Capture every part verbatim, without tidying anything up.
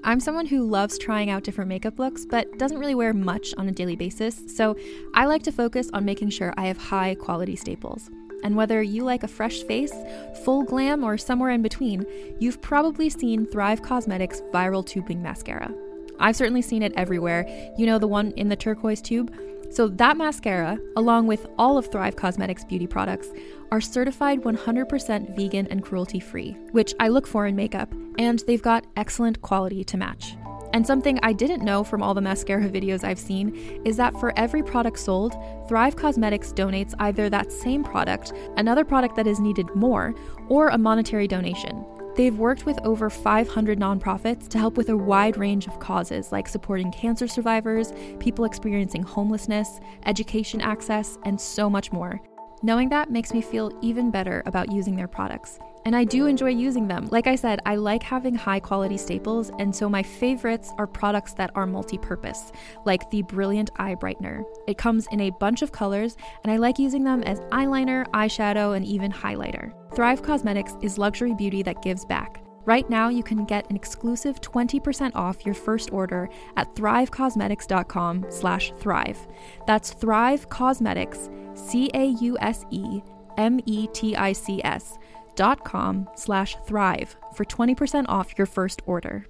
I'm someone who loves trying out different makeup looks, but doesn't really wear much on a daily basis, so I like to focus on making sure I have high quality staples. And whether you like a fresh face, full glam, or somewhere in between, you've probably seen Thrive Causemetics Viral Tubing Mascara. I've certainly seen it everywhere. You know, the one in the turquoise tube? So that mascara, along with all of Thrive Causemetics beauty products, are certified one hundred percent vegan and cruelty-free, which I look for in makeup, and they've got excellent quality to match. And something I didn't know from all the mascara videos I've seen is that for every product sold, Thrive Causemetics donates either that same product, another product that is needed more, or a monetary donation. They've worked with over five hundred nonprofits to help with a wide range of causes like supporting cancer survivors, people experiencing homelessness, education access, and so much more. Knowing that makes me feel even better about using their products. And I do enjoy using them. Like I said, I like having high quality staples, and so my favorites are products that are multi-purpose, like the Brilliant Eye Brightener. It comes in a bunch of colors, and I like using them as eyeliner, eyeshadow, and even highlighter. Thrive Causemetics is luxury beauty that gives back. Right now, you can get an exclusive twenty percent off your first order at thrivecausemetics.com slash thrive. That's Thrive Causemetics, C A U S E M E T I C S dot com slash thrive for twenty percent off your first order.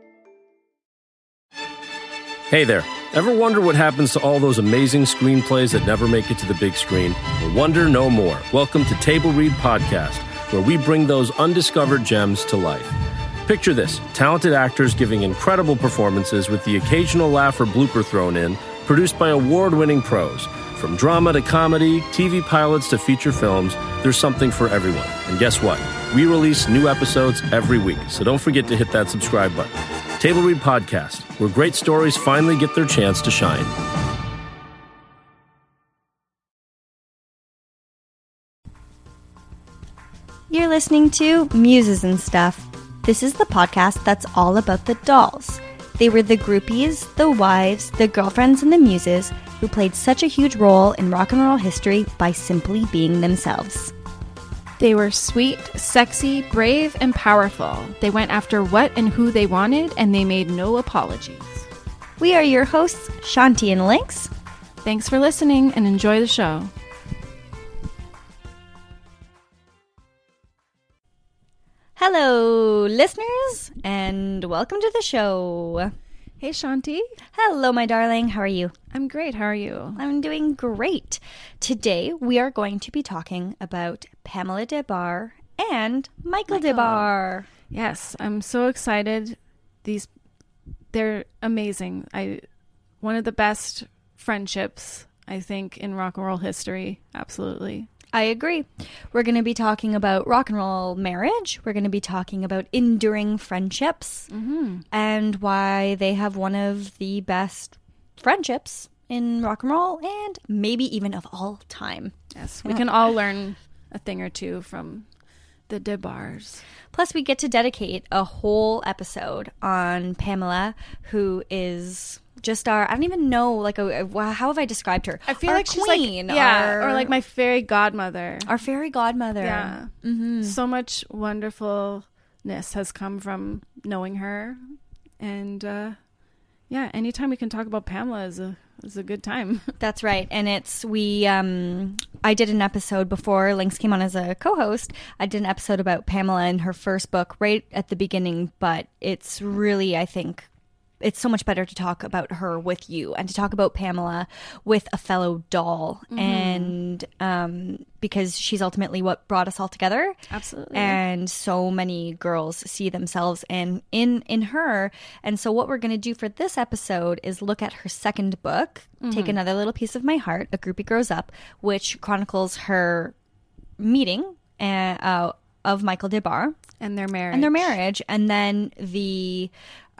Hey there. Ever wonder what happens to all those amazing screenplays that never make it to the big screen? Well, wonder no more. Welcome to Table Read Podcast, where we bring those undiscovered gems to life. Picture this, talented actors giving incredible performances with the occasional laugh or blooper thrown in, produced by award-winning pros. From drama to comedy, T V pilots to feature films, there's something for everyone. And guess what? We release new episodes every week, so don't forget to hit that subscribe button. Table Read Podcast, where great stories finally get their chance to shine. You're listening to Muses and Stuff. This is the podcast that's all about the dolls. They were the groupies, the wives, the girlfriends, and the muses who played such a huge role in rock and roll history by simply being themselves. They were sweet, sexy, brave, and powerful. They went after what and who they wanted, and they made no apologies. We are your hosts, Shanti and Lynx. Thanks for listening, and enjoy the show. Hello, listeners, and welcome to the show. Hey, Shanti. Hello, my darling. How are you? I'm great. How are you? I'm doing great. Today, we are going to be talking about Pamela Des Barres and Michael, Michael. Des Barres. Yes, I'm so excited. These, they're amazing. I, one of the best friendships, I think, in rock and roll history. Absolutely. I agree. We're going to be talking about rock and roll marriage. We're going to be talking about enduring friendships mm-hmm. and why they have one of the best friendships in rock and roll and maybe even of all time. Yes, we can all learn a thing or two from the Des Barres. Plus, we get to dedicate a whole episode on Pamela, who is just our, I don't even know, like, a, a, how have I described her? I feel our like she's queen, like, yeah, our, or like my fairy godmother. Our fairy godmother. Yeah. Mm-hmm. So much wonderfulness has come from knowing her. And, uh, yeah, anytime we can talk about Pamela is a is a good time. That's right. And it's, we, um, I did an episode before Lynx came on as a co-host. I did an episode about Pamela and her first book right at the beginning, but it's really, I think, it's so much better to talk about her with you and to talk about Pamela with a fellow doll. Mm-hmm. And um, because she's ultimately what brought us all together. Absolutely. And so many girls see themselves in, in, in her. And so what we're going to do for this episode is look at her second book, mm-hmm. Take Another Little Piece of My Heart, A Groupie Grows Up, which chronicles her meeting uh, uh, of Michael Des Barres. And their marriage. And their marriage. And then the...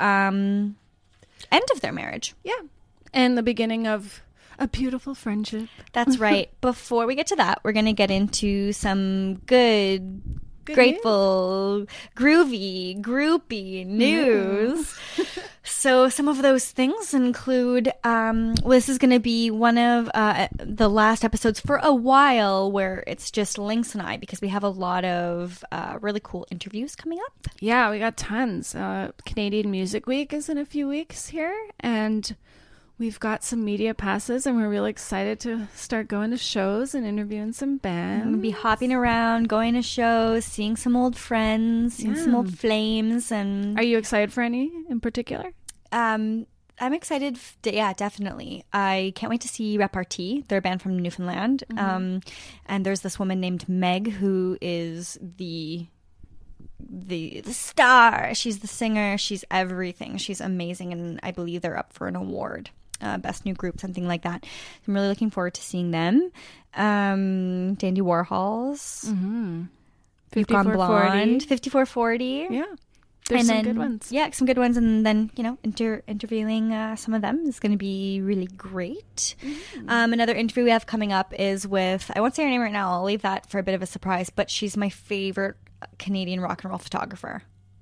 Um, end of their marriage. Yeah. And the beginning of a beautiful friendship. That's right. Before we get to that, we're going to get into some good, good grateful, news. groovy, groupy news. So so some of those things include, um, well, this is going to be one of uh, the last episodes for a while where it's just Lynx and I, because we have a lot of uh, really cool interviews coming up. Yeah, we got tons. Uh, Canadian Music Week is in a few weeks here, and we've got some media passes, and we're really excited to start going to shows and interviewing some bands. I'm going to be hopping around, going to shows, seeing some old friends, seeing Yeah. some old flames. And Are you excited for any in particular? um, I'm excited. f- d- Yeah, definitely. I can't wait to see Repartee. They're a band from Newfoundland. Mm-hmm. Um, and there's this woman named Meg who is the... the the star. She's the singer. She's everything. She's amazing, and I believe they're up for an award, uh, best new group, something like that. I'm really looking forward to seeing them. Um, Dandy Warhols, Mm-hmm. You've Gone Blonde, fifty-four forty. Yeah. There's And some then, good ones. Yeah, some good ones, and then you know, inter- interviewing uh, some of them is going to be really great. Mm-hmm. Um, another interview we have coming up is with, I won't say her name right now. I'll leave that for a bit of a surprise. But she's my favorite Canadian rock and roll photographer.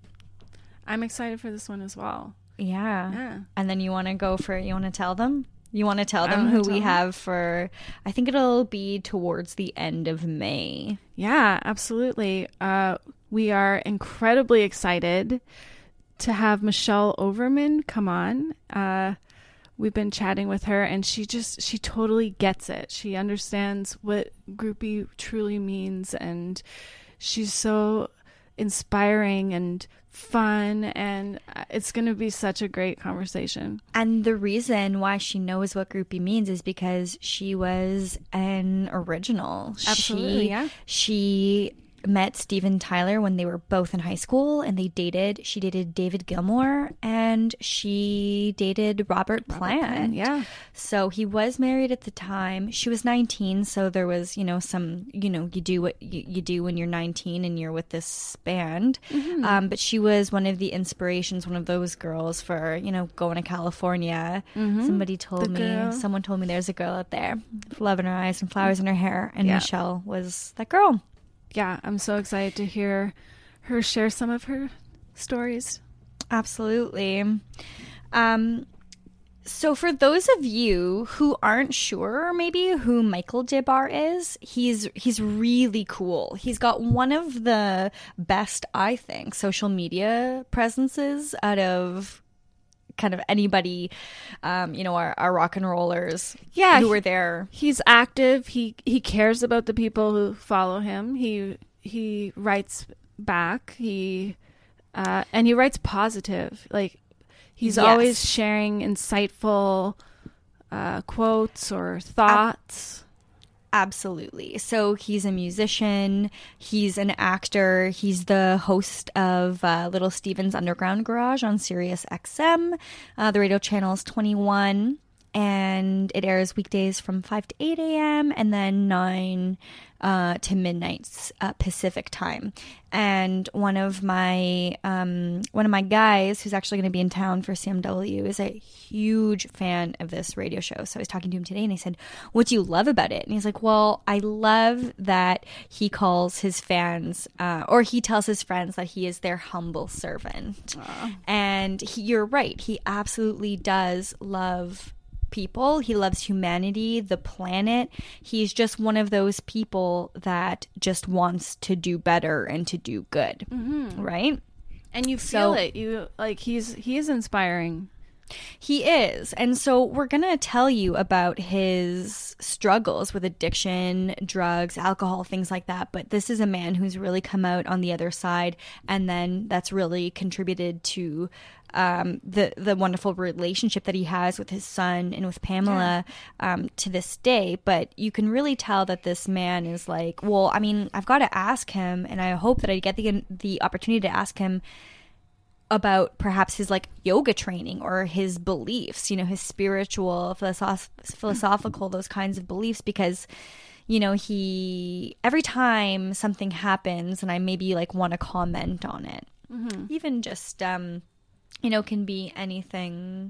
I'm excited for this one as well. Yeah. Yeah. And then you want to go for, you want to tell them? You want to tell I them wanna who tell we them. have for, I think it'll be towards the end of May. Yeah, absolutely. Uh, we are incredibly excited to have Michelle Overman come on. Uh, we've been chatting with her, and she just, she totally gets it. She understands what groupie truly means, and she's so inspiring and fun, and it's going to be such a great conversation. And the reason why she knows what groupie means is because she was an original. Absolutely, she, yeah. She met Steven Tyler when they were both in high school, and they dated. She dated David Gilmour, and she dated Robert Plant. Plant, yeah. So he was married at the time. She was nineteen, so there was, you know, some, you know, you do what you, you do when you're nineteen and you're with this band. Mm-hmm. Um, but she was one of the inspirations, one of those girls for, you know, going to California. Somebody told The me, girl. someone told me there's a girl out there with love in her eyes and flowers in her hair, and Yeah. Michelle was that girl. Yeah, I'm so excited to hear her share some of her stories. Absolutely. Um, so for those of you who aren't sure maybe who Michael Dibbar is, he's he's really cool. He's got one of the best, I think, social media presences out of kind of anybody, um, you know, our, our rock and rollers Yeah, who he- were there. He's active. He he cares about the people who follow him. He he writes back. He uh, and he writes positive. Like he's Yes. always sharing insightful uh, quotes or thoughts. Absolutely. So he's a musician, he's an actor, he's the host of uh, Little Steven's Underground Garage on Sirius X M. Uh, the radio channel is twenty-one, and it airs weekdays from five to eight a.m. and then nine uh, to midnight uh, Pacific time. And one of my um, one of my guys who's actually going to be in town for C M W is a huge fan of this radio show. So I was talking to him today, and I said, "What do you love about it?" And he's like, "Well, I love that he calls his fans, uh, or he tells his friends that he is their humble servant." And he, you're right. He absolutely does love people. He loves humanity, the planet. He's just one of those people that just wants to do better and to do good, right? And you So- feel it. You like he's he is inspiring. He is. And so we're going to tell you about his struggles with addiction, drugs, alcohol, things like that. But this is a man who's really come out on the other side. And then that's really contributed to um, the, the wonderful relationship that he has with his son and with Pamela um, to this day. But you can really tell that this man is like, well, I mean, I've got to ask him. And I hope that I get the, the opportunity to ask him about perhaps his like yoga training or his beliefs, you know, his spiritual, philosoph- philosophical, those kinds of beliefs, because, you know, he, every time something happens and I maybe like want to comment on it, even just, um, you know, can be anything,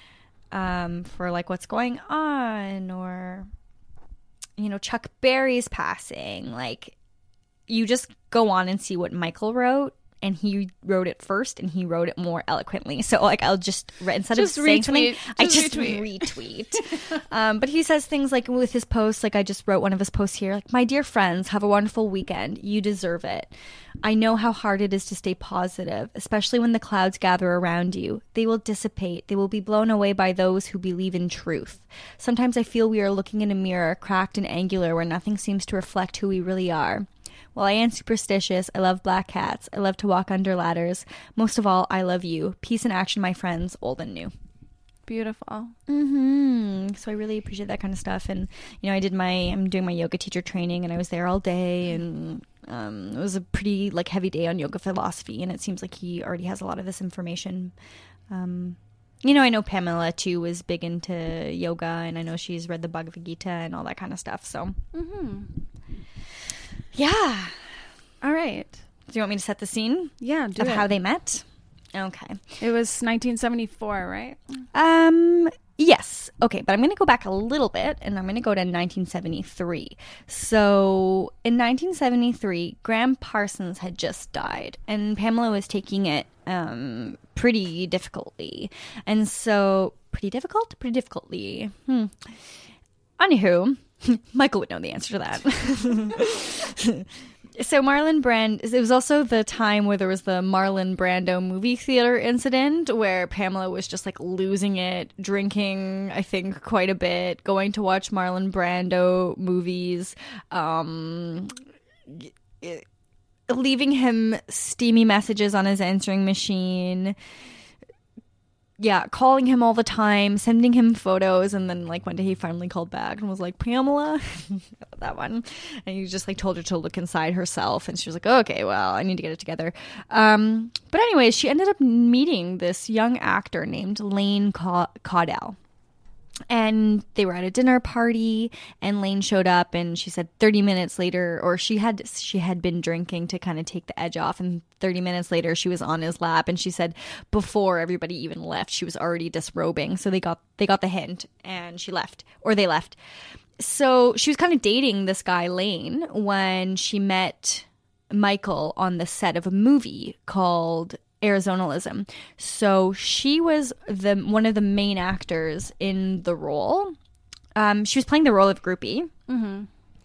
um, for like what's going on, or, you know, Chuck Berry's passing, like you just go on and see what Michael wrote. and he wrote it first, and he wrote it more eloquently. So like I'll just instead Just of saying retweet. something, I Just just retweet. um, but he says things like with his posts, like I just wrote one of his posts here, like, my dear friends, have a wonderful weekend. You deserve it. I know how hard it is to stay positive, especially when the clouds gather around you. They will dissipate. They will be blown away by those who believe in truth. Sometimes I feel we are looking in a mirror, cracked and angular, where nothing seems to reflect who we really are. While I am superstitious, I love black cats. I love to walk under ladders. Most of all, I love you. Peace and action, my friends, old and new. Beautiful. Mm-hmm. So I really appreciate that kind of stuff. And, you know, I did my, I'm doing my yoga teacher training, and I was there all day, and um, it was a pretty like heavy day on yoga philosophy. And it seems like he already has a lot of this information. Um, you know, I know Pamela too was big into yoga, and I know she's read the Bhagavad Gita and all that kind of stuff. So, Mm-hmm. yeah. All right. Do you want me to set the scene Yeah, do of it. how they met? Okay. It was nineteen seventy-four, right? Um, yes. Okay, but I'm going to go back a little bit, and I'm going to go to nineteen seventy-three. So in nineteen seventy-three, Graham Parsons had just died, and Pamela was taking it um, pretty difficultly. And so, pretty difficult? Pretty difficultly. Hmm. Anywho, Michael would know the answer to that. So Marlon Brand, it was also the time where there was the Marlon Brando movie theater incident where Pamela was just like losing it, drinking, I think, quite a bit, going to watch Marlon Brando movies, um, leaving him steamy messages on his answering machine. Yeah, calling him all the time, sending him photos, and then like one day he finally called back and was like, Pamela, that one, and he just like told her to look inside herself, and she was like, oh, okay, well, I need to get it together. Um, but anyways, she ended up meeting this young actor named Lane Ca- Caudell. And they were at a dinner party, and Lane showed up, and she said thirty minutes later, or she had she had been drinking to kind of take the edge off, and thirty minutes later she was on his lap, and she said before everybody even left, she was already disrobing. So they got they got the hint, and she left, or they left. So she was kind of dating this guy Lane when she met Michael on the set of a movie called Arizonalism. So she was the one of the main actors in the role. Um, she was playing the role of groupie. Mm-hmm.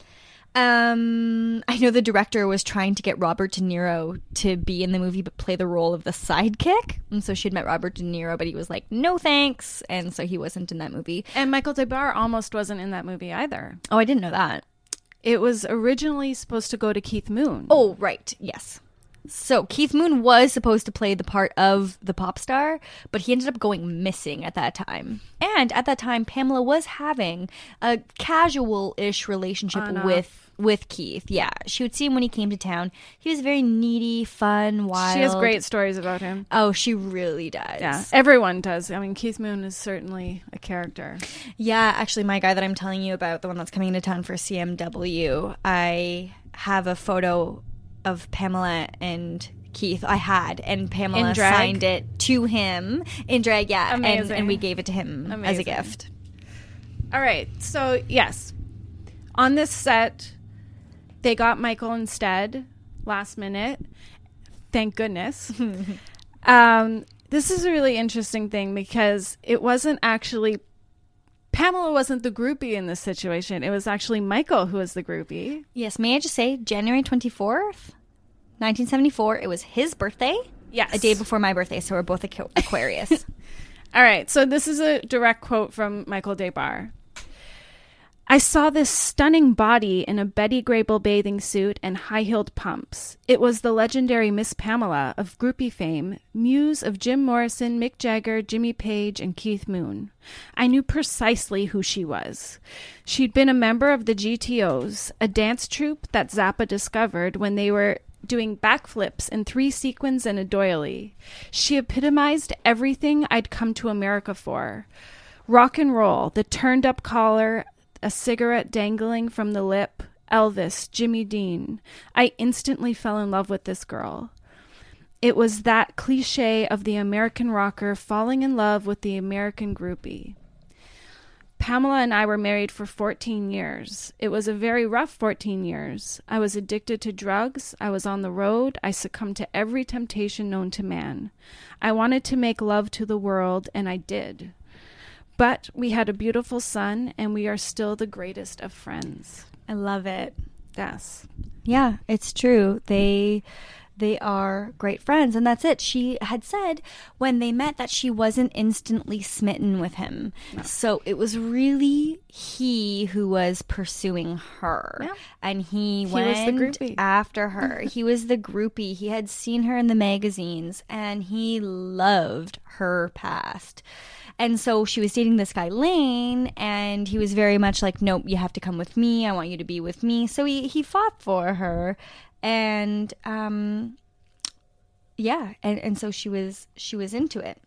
Um, I know the director was trying to get Robert De Niro to be in the movie but play the role of the sidekick. And so she'd met Robert De Niro, but he was like, no thanks. And so he wasn't in that movie. And Michael DeBar almost wasn't in that movie either. Oh, I didn't know that. It was originally supposed to go to Keith Moon. Oh, right. Yes. So Keith Moon was supposed to play the part of the pop star, but he ended up going missing at that time. And at that time, Pamela was having a casual-ish relationship On, uh, with with Keith. Yeah, she would see him when he came to town. He was very needy, fun, wild. She has great stories about him. Oh, she really does. Yeah, everyone does. I mean, Keith Moon is certainly a character. Yeah, actually, my guy that I'm telling you about, the one that's coming into town for C M W, I have a photo of Pamela and Keith. I had, and Pamela In drag? signed it to him in drag. Yeah, and, Amazing. and we gave it to him as a Amazing. gift. All right. So, yes. On this set, they got Michael instead, last minute. Thank goodness. um, this is a really interesting thing because it wasn't actually... Pamela wasn't the groupie in this situation. It was actually Michael who was the groupie. Yes, may I just say, January twenty-fourth, nineteen seventy-four, it was his birthday. Yes. A day before my birthday, so we're both Aqu- Aquarius. All right. So this is a direct quote from Michael DeBar. I saw this stunning body in a Betty Grable bathing suit and high-heeled pumps. It was the legendary Miss Pamela of groupie fame, muse of Jim Morrison, Mick Jagger, Jimmy Page, and Keith Moon. I knew precisely who she was. She'd been a member of the G T Os, a dance troupe that Zappa discovered when they were doing backflips in three sequins and a doily. She epitomized everything I'd come to America for. Rock and roll, the turned-up collar, a cigarette dangling from the lip, Elvis, Jimmy Dean. I instantly fell in love with this girl. It was that cliche of the American rocker falling in love with the American groupie. Pamela and I were married for fourteen years. It was a very rough fourteen years. I was addicted to drugs. I was on the road. I succumbed to every temptation known to man. I wanted to make love to the world, and I did. But we had a beautiful son, and we are still the greatest of friends. I love it. Yes. Yeah, it's true. They they are great friends, and that's it. She had said when they met that she wasn't instantly smitten with him. No. So it was really he who was pursuing her. Yeah. And he, he went was the after her. He was the groupie. He had seen her in the magazines, and he loved her past. And so she was dating this guy, Lane, and he was very much like, nope, you have to come with me. I want you to be with me. So he, he fought for her. And, um, yeah. And, and so she was, she was into it.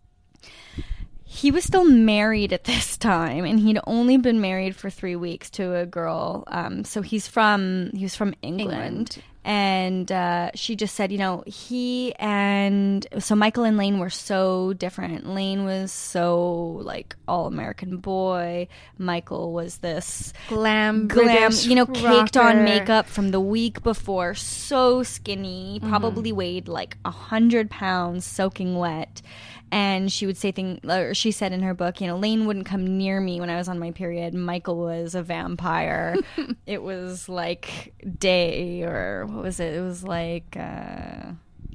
He was still married at this time, and he'd only been married for three weeks to a girl. Um, so he's from, he was from England. England. And uh, she just said, you know, he and so Michael and Lane were so different. Lane was so like all American boy. Michael was this glam, glam, British you know, caked rocker. on makeup from the week before, so skinny, probably mm-hmm. weighed like a hundred pounds, soaking wet. And she would say things, or she said in her book, you know, Lane wouldn't come near me when I was on my period. Michael was a vampire. It was like Day, or what was it? It was like uh,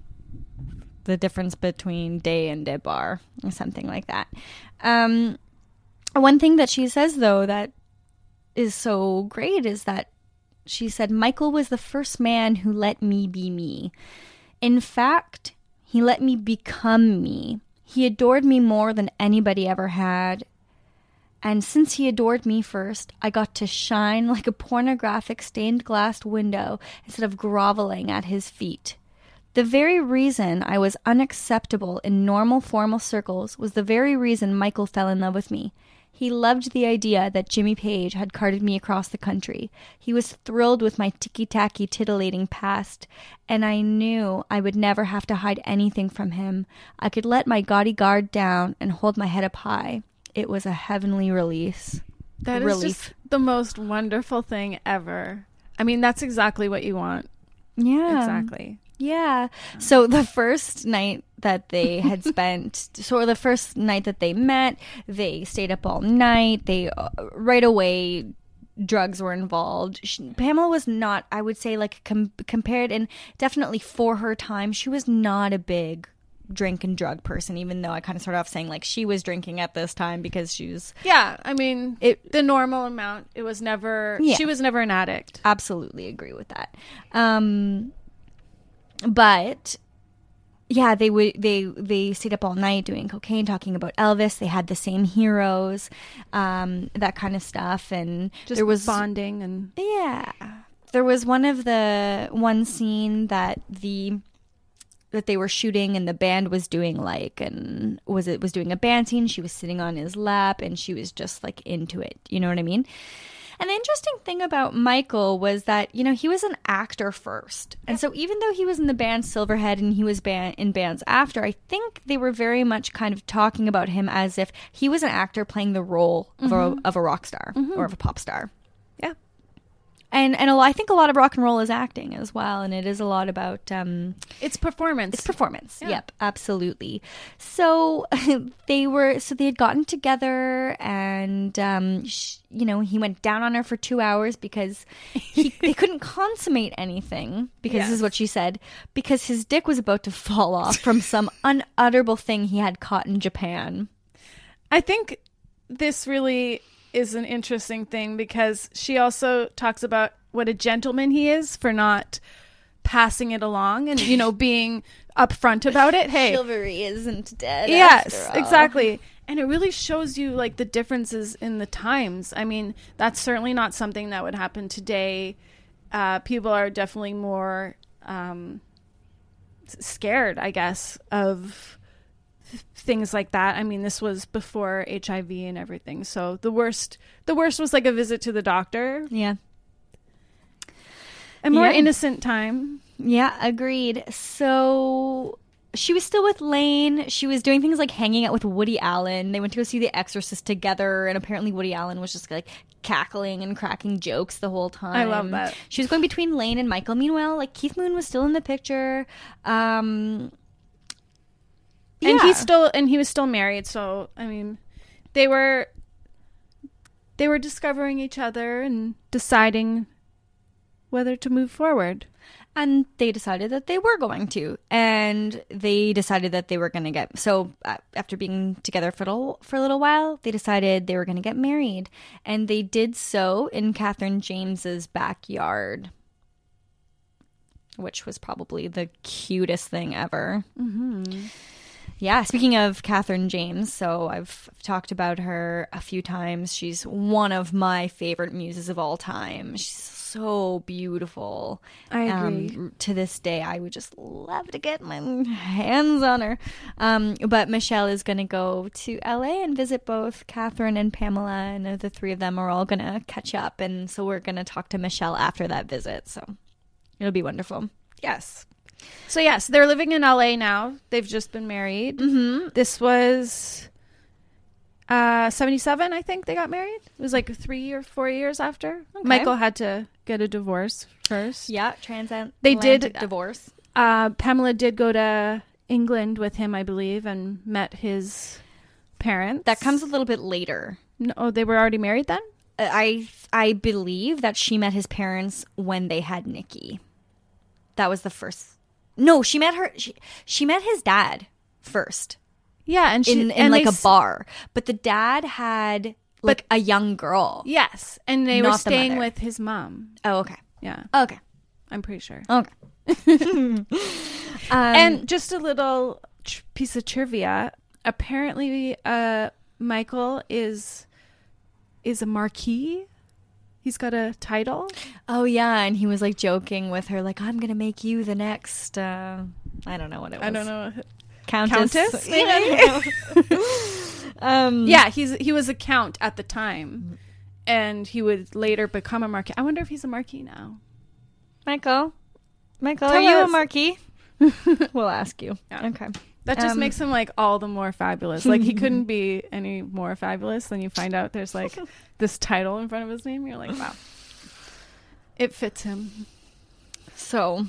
the difference between Day and Debar, or something like that. Um, one thing that she says, though, that is so great is that she said, Michael was the first man who let me be me. In fact, he let me become me. He adored me more than anybody ever had. And since he adored me first, I got to shine like a pornographic stained glass window instead of groveling at his feet. The very reason I was unacceptable in normal formal circles was the very reason Michael fell in love with me. He loved the idea that Jimmy Page had carted me across the country. He was thrilled with my ticky-tacky, titillating past, and I knew I would never have to hide anything from him. I could let my gaudy guard down and hold my head up high. It was a heavenly release. That Relief. is just the most wonderful thing ever. I mean, that's exactly what you want. Yeah. Exactly. Yeah. So the first night that they had spent, so the first night that they met, they stayed up all night. They, uh, right away, drugs were involved. She, Pamela was not, I would say, like, com- compared, and definitely for her time, she was not a big drink and drug person, even though I kind of started off saying, like, she was drinking at this time because she was... Yeah, I mean, it, the normal amount, it was never... Yeah. She was never an addict. Absolutely agree with that. Um... But yeah, they would they they stayed up all night doing cocaine, talking about Elvis. They had the same heroes, um, that kind of stuff, and just there was bonding. And yeah, there was one of the one scene that the that they were shooting, and the band was doing like, and was it was doing a band scene. She was sitting on his lap, and she was just like into it. You know what I mean? And the interesting thing about Michael was that, you know, he was an actor first. And so even though he was in the band Silverhead and he was ban- in bands after, I think they were very much kind of talking about him as if he was an actor playing the role mm-hmm. of, a, of a rock star mm-hmm. or of a pop star. Yeah. And and a, I think a lot of rock and roll is acting as well. And it is a lot about... Um, it's performance. It's performance. Yeah. Yep, absolutely. So they were... So they had gotten together and, um, sh- you know, he went down on her for two hours because he, they couldn't consummate anything. Because yes. This is what she said. Because his dick was about to fall off from some unutterable thing he had caught in Japan. I think this really... is an interesting thing because she also talks about what a gentleman he is for not passing it along and, you know, being upfront about it. Hey, chivalry isn't dead. Yes, exactly. And it really shows you like the differences in the times. I mean, that's certainly not something that would happen today. Uh, people are definitely more um, scared, I guess, of things like that. I mean, this was before H I V and everything. So the worst, the worst was like a visit to the doctor. Yeah. A more yeah. innocent time. Yeah, agreed. So she was still with Lane. She was doing things like hanging out with Woody Allen. They went to go see The Exorcist together, and apparently Woody Allen was just like cackling and cracking jokes the whole time. I love that. She was going between Lane and Michael. Meanwhile, like Keith Moon was still in the picture. Um, and yeah. he's still and he was still married. So I mean, they were they were discovering each other and deciding whether to move forward. And they decided that they were going to. And they decided that they were going to get... So uh, after being together for a, little, for a little while, they decided they were going to get married. And they did so in Catherine James's backyard. Which was probably the cutest thing ever. Mm-hmm. Yeah, speaking of Catherine James, so I've talked about her a few times. She's one of my favorite muses of all time. She's so beautiful. I agree. Um, to this day, I would just love to get my hands on her. Um, but Michelle is going to go to L A and visit both Catherine and Pamela, and the three of them are all going to catch up. And so we're going to talk to Michelle after that visit. So it'll be wonderful. Yes. So yes, they're living in L A now. They've just been married. Mm-hmm. This was uh, seventy-seven, I think they got married. It was like three or four years after. Okay. Michael had to get a divorce first. Yeah, transatlantic They did- divorce. Uh, Pamela did go to England with him, I believe, and met his parents. That comes a little bit later. No, oh, they were already married then? I I believe that she met his parents when they had Nikki. That was the first. No, she met her. She, she met his dad first Yeah, and she in, in and like they a s- bar. But the dad had like a young girl. Yes, and they Not were the staying mother. with his mom. Oh, okay. Yeah, Okay. I'm pretty sure. Okay. um, And just a little tr- piece of trivia. Apparently, uh, Michael is is a marquis. He's got a title. oh yeah, and he was like joking with her, like, "I'm gonna make you the next." Uh, I don't know what it was. I don't know. Countess. Countess, Yeah, I don't know. um, Yeah, he's he was a count at the time, and he would later become a marquis. I wonder if he's a marquis now. Michael. Michael, Tell are you us. a marquis? We'll ask you. Yeah. Okay. That just Um, makes him like all the more fabulous. Like he couldn't be any more fabulous than you find out there's like this title in front of his name. You're like, wow, it fits him. So,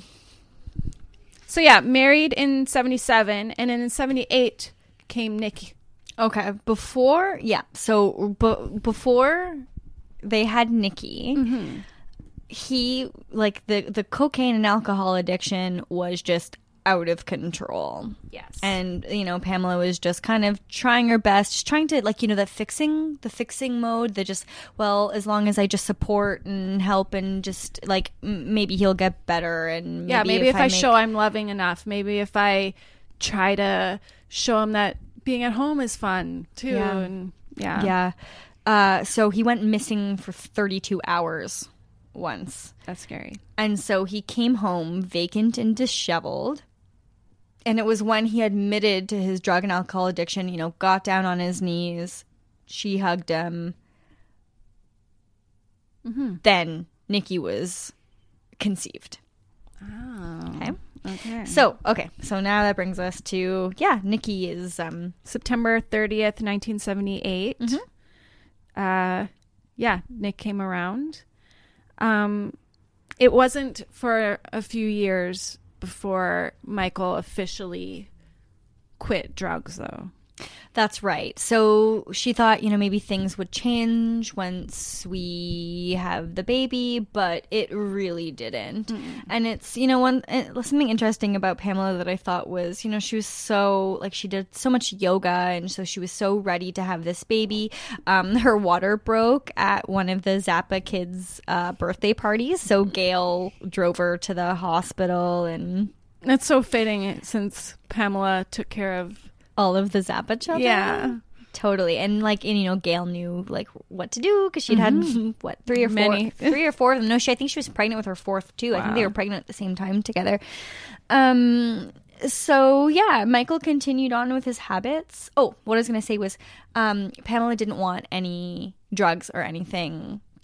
So yeah, married in seventy-seven, and then in seventy-eight came Nikki. okay, before, yeah, so b- before they had Nikki, Mm-hmm. he, like, the, the cocaine and alcohol addiction was just out of control. Yes. And, you know, Pamela was just kind of trying her best, just trying to, like, you know, that fixing, the fixing mode, that just, well, as long as I just support and help and just, like, m- maybe he'll get better. And maybe yeah, maybe if, I, make- show I'm loving enough, maybe if I try to show him that being at home is fun too. Yeah. And yeah. Yeah. Uh, so he went missing for thirty-two hours once. That's scary. And so he came home vacant and disheveled. And it was when he admitted to his drug and alcohol addiction, you know, got down on his knees. She hugged him. Mm-hmm. Then Nikki was conceived. Oh. Okay. Okay. So, okay. So now that brings us to, yeah, Nikki is, um, September thirtieth, nineteen seventy-eight. Mhm. Uh, yeah, Nick came around. Um, it wasn't for a few years before Michael officially quit drugs, though. that's right. So she thought, you know, maybe things would change once we have the baby, but it really didn't. Mm-mm. And it's, you know, one uh, something interesting about Pamela that I thought was, you know, she was so, like, she did so much yoga, and so she was so ready to have this baby. Um, her water broke at one of the Zappa kids' uh, birthday parties, so Gail drove her to the hospital, and That's so fitting since Pamela took care of. all of the Zappa children. Yeah. Totally. And, like, and, you know, Gail knew, like, what to do because she'd had, what, three or four? Many. Three or four of them. No, she, I think she was pregnant with her fourth, too. I think they Wow. were pregnant at the same time together. Um. So, yeah, Michael continued on with his habits. Oh, what I was going to say was um, Pamela didn't want any drugs or anything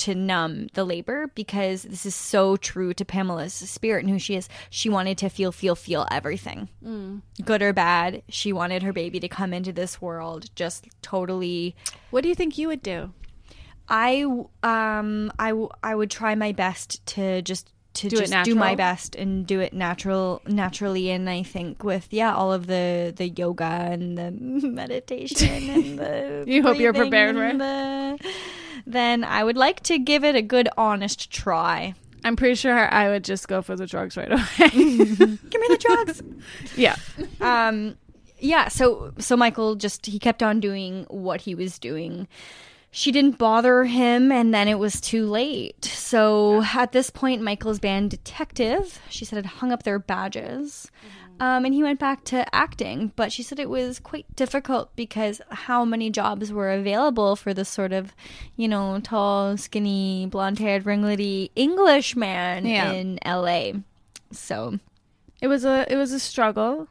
to numb the labor, because this is so true to Pamela's spirit and who she is. She wanted to feel, feel, feel everything. Mm. Good or bad. She wanted her baby to come into this world just totally. What do you think you would do? I, um, I, I would try my best to just to do just it do my best and do it natural naturally. And I think with yeah all of the the yoga and the meditation and the you hope you're prepared for it, the, then I would like to give it a good honest try. I'm pretty sure I would just go for the drugs right away. Give me the drugs. Yeah. Um yeah so so Michael just he kept on doing what he was doing. She didn't bother him, and then it was too late. So yeah. At this point, Michael's band Detective, she said, had hung up their badges. Mm-hmm. Um, and he went back to acting. But she said it was quite difficult because how many jobs were available for this sort of, you know, tall, skinny, blonde-haired, ringlety Englishman yeah. in L A. So it was a it was a struggle.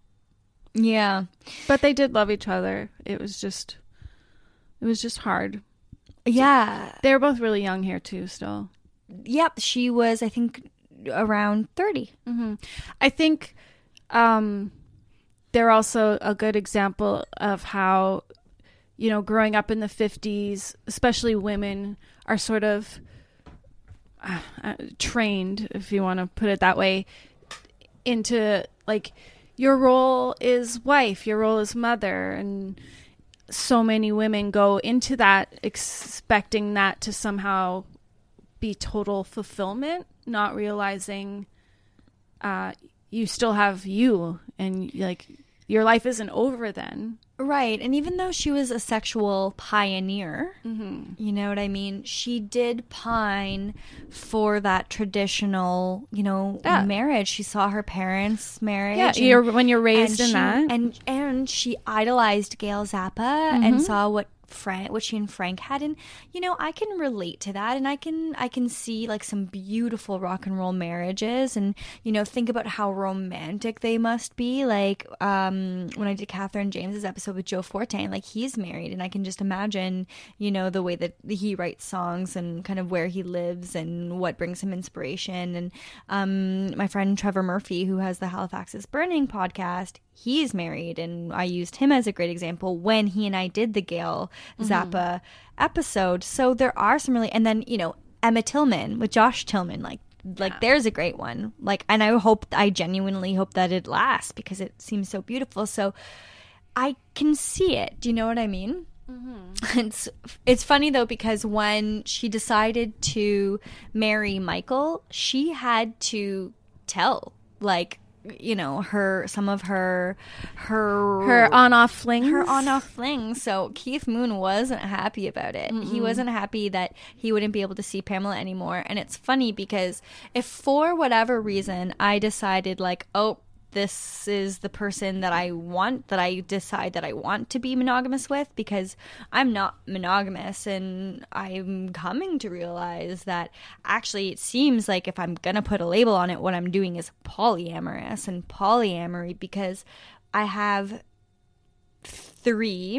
Yeah. But they did love each other. It was just... It was just hard. Yeah. They were both really young here, too, still. Yep. She was, I think, around thirty. Mm-hmm. I think um, they're also a good example of how, you know, growing up in the fifties, especially women are sort of uh, uh, trained, if you want to put it that way, into, like, your role is wife, your role is mother, and... so many women go into that expecting that to somehow be total fulfillment, not realizing uh, you still have you and like your life isn't over then. Right. And even though she was a sexual pioneer, mm-hmm. you know what I mean? She did pine for that traditional, you know, yeah. marriage. She saw her parents' marriage. Yeah, and, you're, when you're raised in she, that. And, and she idolized Gail Zappa mm-hmm. and saw what Frank, what she and Frank had, and you know I can relate to that, and I can I can see like some beautiful rock and roll marriages, and you know think about how romantic they must be. Like um, when I did Catherine James's episode with Joe Forte, like he's married, and I can just imagine you know the way that he writes songs and kind of where he lives and what brings him inspiration. And um, my friend Trevor Murphy, who has the Halifax is Burning podcast, he's married, and I used him as a great example when he and I did the Gail Zappa mm-hmm. episode. So there are some really, and then you know Emma Tillman with Josh Tillman, like like yeah. there's a great one. Like, and I hope I genuinely hope that it lasts because it seems so beautiful. So I can see it. Do you know what I mean? Mm-hmm. It's it's funny though because when she decided to marry Michael, she had to tell like. you know her some of her her her on-off flings her on-off flings. So Keith Moon wasn't happy about it. Mm-hmm. He wasn't happy that he wouldn't be able to see Pamela anymore. And it's funny because if for whatever reason I decided like, oh, this is the person that I want, that I decide that I want to be monogamous with, because I'm not monogamous, and I'm coming to realize that actually it seems like if I'm going to put a label on it, what I'm doing is polyamorous and polyamory, because I have three,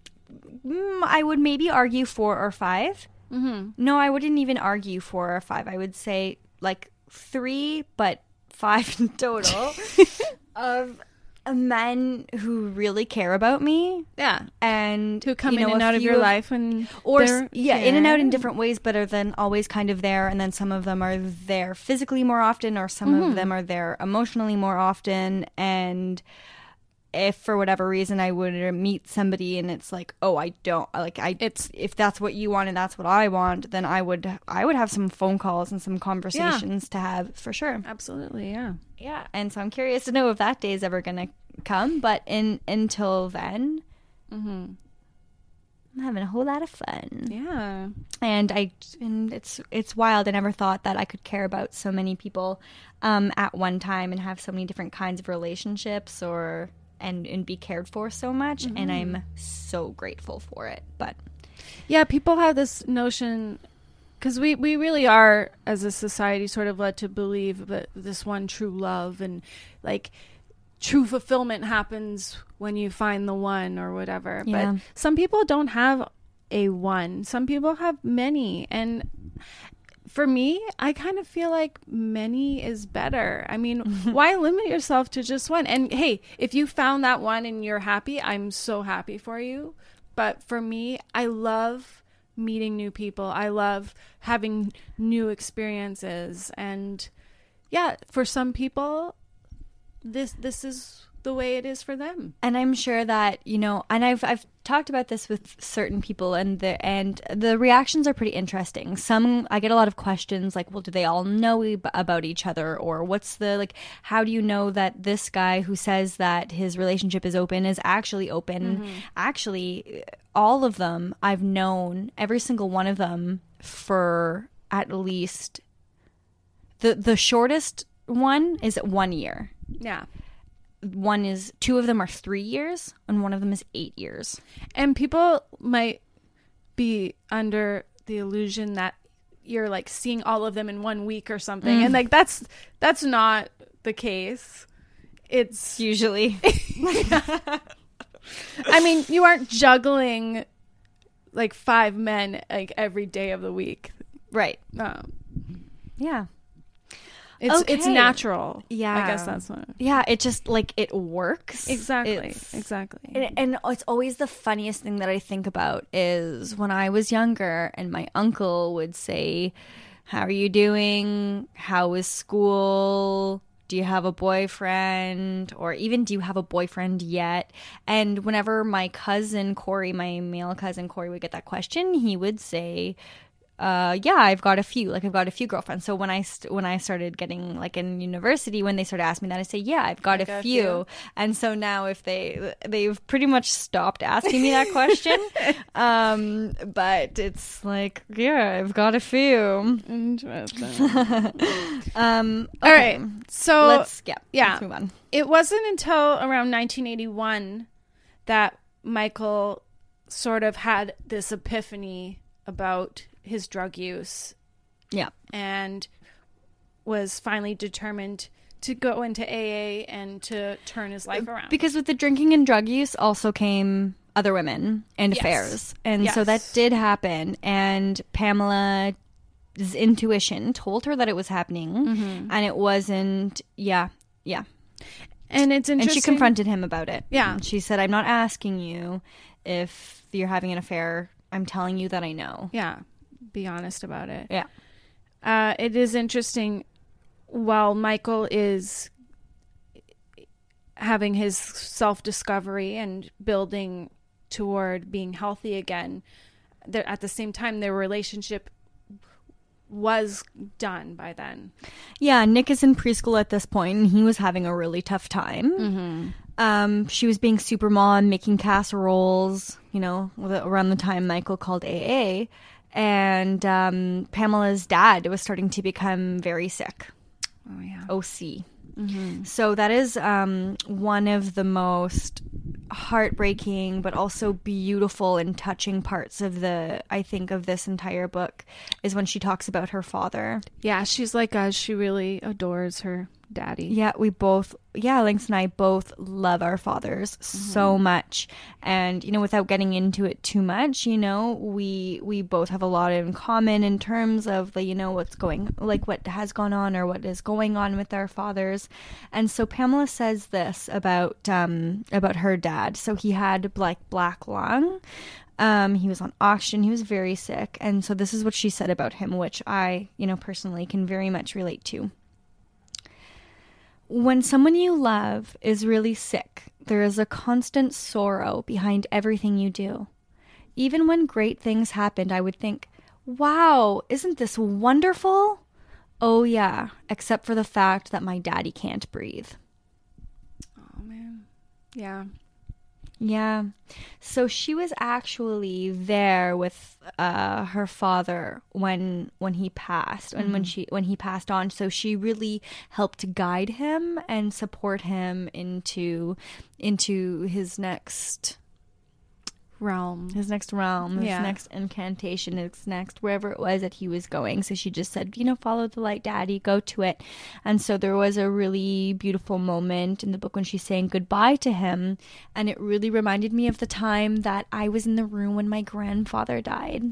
I would maybe argue four or five. Mm-hmm. No, I wouldn't even argue four or five. I would say like three, but five in total of men who really care about me. Yeah. And who come you know, in and out of your of, life and or yeah, in and out in different ways, but are then always kind of there. And then some of them are there physically more often, or some mm-hmm. of them are there emotionally more often. And if for whatever reason I would meet somebody and it's like, oh, I don't like I it's if that's what you want and that's what I want, then I would I would have some phone calls and some conversations yeah. to have for sure. Absolutely, yeah. Yeah. And so I'm curious to know if that day is ever gonna come. But in until then, mm-hmm. I'm having a whole lot of fun. Yeah. And I and it's it's wild. I never thought that I could care about so many people um, at one time and have so many different kinds of relationships or and and be cared for so much, mm-hmm. and I'm so grateful for it. But yeah, people have this notion, because we, we really are, as a society, sort of led to believe that this one true love and like true fulfillment happens when you find the one or whatever. Yeah. But some people don't have a one. Some people have many, and For me, I kind of feel like many is better. I mean, why limit yourself to just one? And hey, if you found that one and you're happy, I'm so happy for you. But for me, I love meeting new people. I love having new experiences. And yeah, for some people, this this is the way it is for them. And I'm sure that, you know, and I've I've talked about this with certain people, and the and the reactions are pretty interesting. Some, I get a lot of questions like, well, do they all know e- about each other, or what's the, like, how do you know that this guy who says that his relationship is open is actually open? Mm-hmm. Actually, all of them, I've known every single one of them for at least the the shortest one is one year. Yeah. One is, two of them are three years and one of them is eight years. And people might be under the illusion that you're like seeing all of them in one week or something. Mm. And like, that's, that's not the case. It's usually, I mean, you aren't juggling like five men like every day of the week. Right. Um, yeah. It's okay. It's natural. Yeah. I guess that's what. Yeah, it just, like, it works. Exactly. It's, exactly. And, and it's always the funniest thing that I think about is when I was younger and my uncle would say, how are you doing? How is school? Do you have a boyfriend? Or even, do you have a boyfriend yet? And whenever my cousin Corey, my male cousin Corey, would get that question, he would say, Uh, yeah, I've got a few, like I've got a few girlfriends. So when I, st- when I started getting like in university, when they started asking me that, I say, yeah, I've got, a, got few. a few. And so now if they, they've pretty much stopped asking me that question. um, but it's like, yeah, I've got a few. Interesting. um, okay. All right. So let's, yeah, yeah, let's move on. It wasn't until around nineteen eighty-one that Michael sort of had this epiphany about his drug use. Yeah. And was finally determined to go into A A and to turn his life around. Because with the drinking and drug use also came other women and yes. affairs. And yes. so that did happen. And Pamela's intuition told her that it was happening. Mm-hmm. And it wasn't, yeah, yeah. And it's interesting. And she confronted him about it. Yeah. And she said, I'm not asking you if you're having an affair. I'm telling you that I know. Yeah. Be honest about it. Yeah. Uh, it is interesting. While Michael is having his self-discovery and building toward being healthy again, there, at the same time, their relationship was done by then. Yeah, Nick is in preschool at this point, and he was having a really tough time. Mm-hmm. Um, she was being super mom, making casseroles, you know, around the time Michael called A A. And um, Pamela's dad was starting to become very sick. Oh, yeah. O C. Mm-hmm. So that is um, one of the most heartbreaking but also beautiful and touching parts of the, I think, of this entire book is when she talks about her father. Yeah, she's like us. She really adores her daddy. Yeah, we both, yeah, Lynx and I both love our fathers mm-hmm. so much. And, you know, without getting into it too much, you know, we we both have a lot in common in terms of, like, you know, what's going, like what has gone on or what is going on with our fathers. And so Pamela says this about um about her dad. So he had like black lung. Um, he was on oxygen. He was very sick. And so this is what she said about him, which I, you know, personally can very much relate to. When someone you love is really sick, there is a constant sorrow behind everything you do. Even when great things happened, I would think, wow, isn't this wonderful? Oh, yeah, except for the fact that my daddy can't breathe. Oh, man. Yeah. Yeah. So she was actually there with uh, her father when when he passed, and mm-hmm. when she when he passed on. So she really helped guide him and support him into into his next realm, his next realm, his yeah. next incantation, his next wherever it was that he was going. So she just said, you know, follow the light, Daddy, go to it. And so there was a really beautiful moment in the book when she's saying goodbye to him, and it really reminded me of the time that I was in the room when my grandfather died.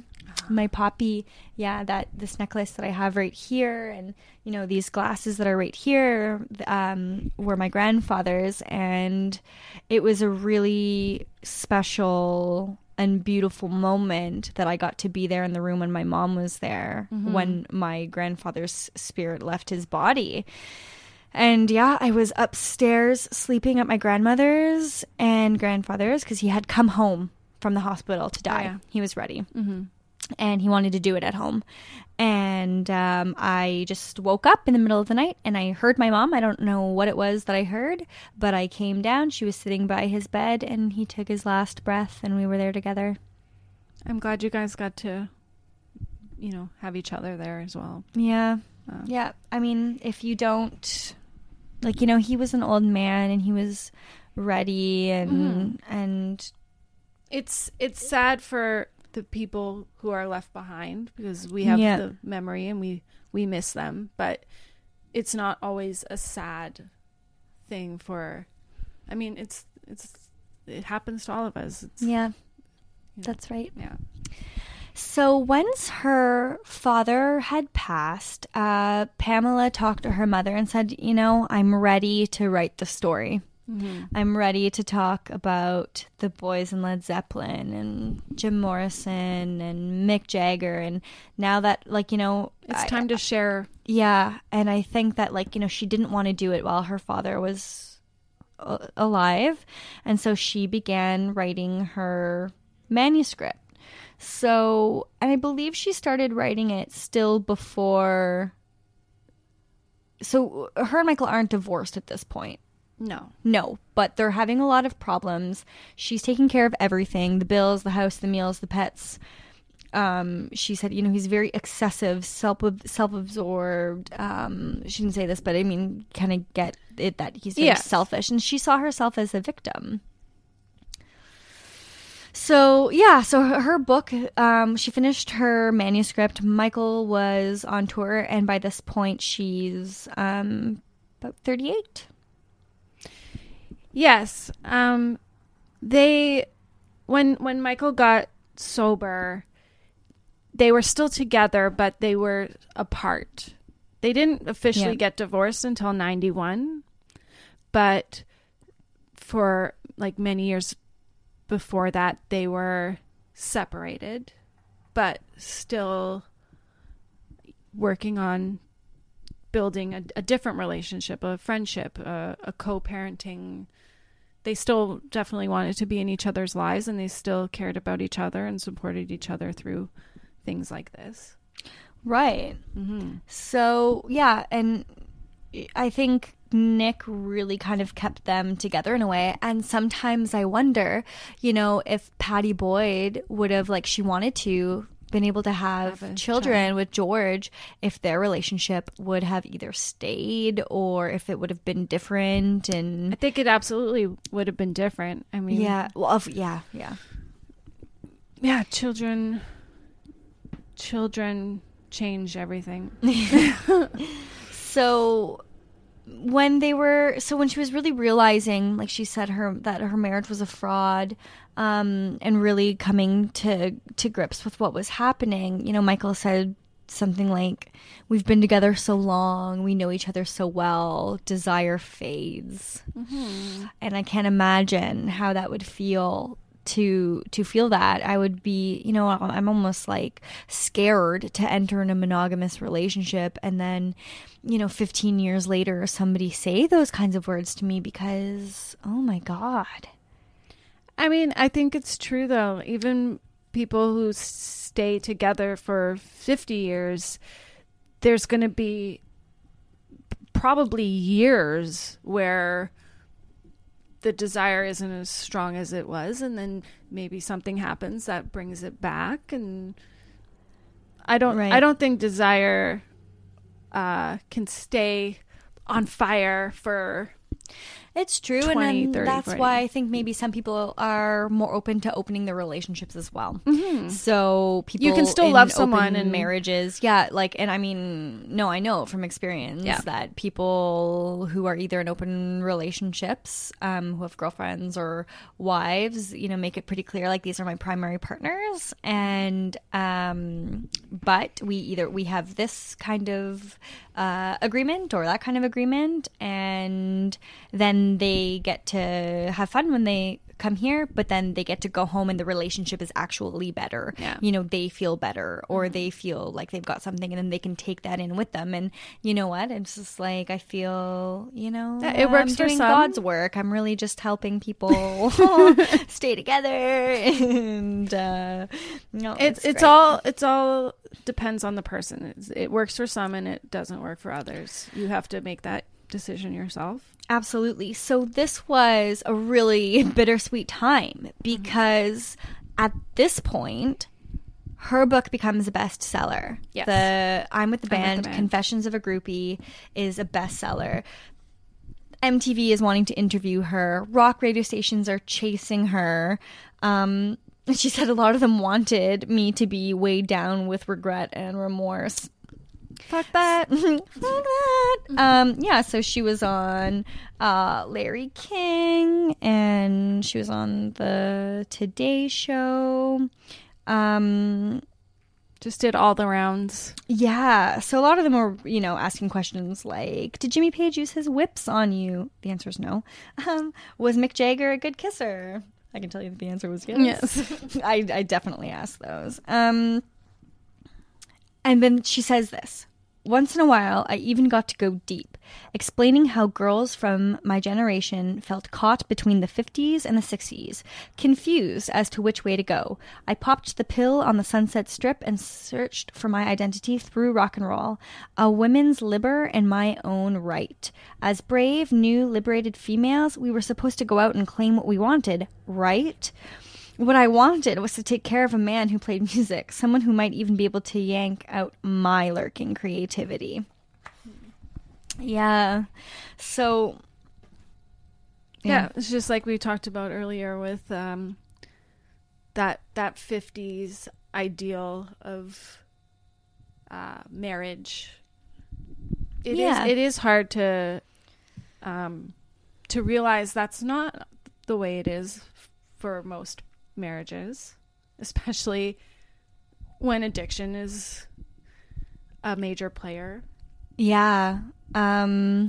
my poppy, yeah, that this necklace that I have right here, and you know, these glasses that are right here, um, were my grandfather's, and it was a really special and beautiful moment that I got to be there in the room when my mom was there, mm-hmm. when my grandfather's spirit left his body. And yeah, I was upstairs sleeping at my grandmother's and grandfather's because he had come home from the hospital to die. Oh, yeah. He was ready. Mm-hmm. And he wanted to do it at home. And um, I just woke up in the middle of the night and I heard my mom. I don't know what it was that I heard, but I came down. She was sitting by his bed and he took his last breath and we were there together. I'm glad you guys got to, you know, have each other there as well. Yeah. Uh, yeah. I mean, if you don't, like, you know, he was an old man and he was ready and, mm-hmm. and it's, it's sad for the people who are left behind because we have yeah. the memory and we we miss them, but it's not always a sad thing for, I mean, it's it's it happens to all of us. It's, yeah, you know, that's right. Yeah. So once her father had passed, uh, Pamela talked to her mother and said, you know, I'm ready to write the story. Mm-hmm. I'm ready to talk about the boys in Led Zeppelin and Jim Morrison and Mick Jagger. And now that, like, you know, it's I, time to share. Yeah. And I think that, like, you know, she didn't want to do it while her father was uh, alive. And so she began writing her manuscript. So, and I believe she started writing it still before. So her and Michael aren't divorced at this point. No. No, but they're having a lot of problems. She's taking care of everything, the bills, the house, the meals, the pets. Um, she said, you know, he's very excessive, self self-absorbed. Um, she didn't say this, but I mean, kind of get it that he's very yes. selfish. And she saw herself as a victim. So, yeah, so her, her book, um, she finished her manuscript. Michael was on tour, and by this point, she's um, about thirty-eight. Yes. Um, they, when, when Michael got sober, they were still together, but they were apart. They didn't officially yeah. get divorced until ninety-one, but for like many years before that, they were separated, but still working on building a, a different relationship, a friendship, a, a co-parenting. They still definitely wanted to be in each other's lives, and they still cared about each other and supported each other through things like this. Right. Mm-hmm. So, yeah, and I think Nick really kind of kept them together in a way. And sometimes I wonder, you know, if Patty Boyd would have, like she wanted to, been able to have, have children child. with George, if their relationship would have either stayed or if it would have been different. And I think it absolutely would have been different. I mean, yeah, well, yeah, yeah, yeah. Children, children change everything. So when they were, so when she was really realizing, like she said, her that her marriage was a fraud. Um, and really coming to to grips with what was happening, you know, Michael said something like, "We've been together so long, we know each other so well, desire fades." Mm-hmm. And I can't imagine how that would feel to to feel that. I would be, you know, I'm almost like scared to enter in a monogamous relationship and then, you know, fifteen years later, somebody say those kinds of words to me because, oh my God. I mean, I think it's true, though. Even people who stay together for fifty years, there's going to be probably years where the desire isn't as strong as it was. And then maybe something happens that brings it back. And I don't, right. I don't think desire uh, can stay on fire for... It's true, twenty, and then thirty, that's forty. why I think maybe some people are more open to opening their relationships as well. Mm-hmm. So people You can still in love someone open and- marriages, yeah. Like, and I mean, no, I know from experience Yeah. that people who are either in open relationships, um, who have girlfriends or wives, you know, make it pretty clear like these are my primary partners, and um, but we either we have this kind of uh, agreement or that kind of agreement, and then they get to have fun when they come here, but then they get to go home and the relationship is actually better. Yeah. You know, they feel better, or they feel like they've got something, and then they can take that in with them. And you know what? It's just like, I feel, you know, Yeah, it works I'm for doing some. God's work. I'm really just helping people stay together, and uh, no, It's it's great. all it's all depends on the person. It's, it works for some and it doesn't work for others. You have to make that decision yourself. Absolutely. So this was a really bittersweet time because at this point, her book becomes a bestseller. Yes. The I'm with the I'm with Band, the Band. Confessions of a Groupie is a bestseller. M T V is wanting to interview her. Rock radio stations are chasing her. Um, she said a lot of them wanted me to be weighed down with regret and remorse. Fuck that. Fuck that. Um, yeah, so she was on uh, Larry King, and she was on the Today Show. Um, Just did all the rounds. yeah, so a lot of them were, you know, asking questions like, did Jimmy Page use his whips on you? The answer is no. Um, was Mick Jagger a good kisser? I can tell you that the answer was yes. Yes. I, I definitely asked those. Um, and then she says this. Once in a while, I even got to go deep, explaining how girls from my generation felt caught between the fifties and the sixties, confused as to which way to go. I popped the pill on the Sunset Strip and searched for my identity through rock and roll, a women's liber in my own right. As brave, new, liberated females, we were supposed to go out and claim what we wanted, right? What I wanted was to take care of a man who played music, someone who might even be able to yank out my lurking creativity. Yeah. So, Yeah, it's just like we talked about earlier with um, that that fifties ideal of uh, marriage. It Yeah. is it is hard to um, to realize that's not the way it is for most marriages, especially when addiction is a major player. Yeah. Um,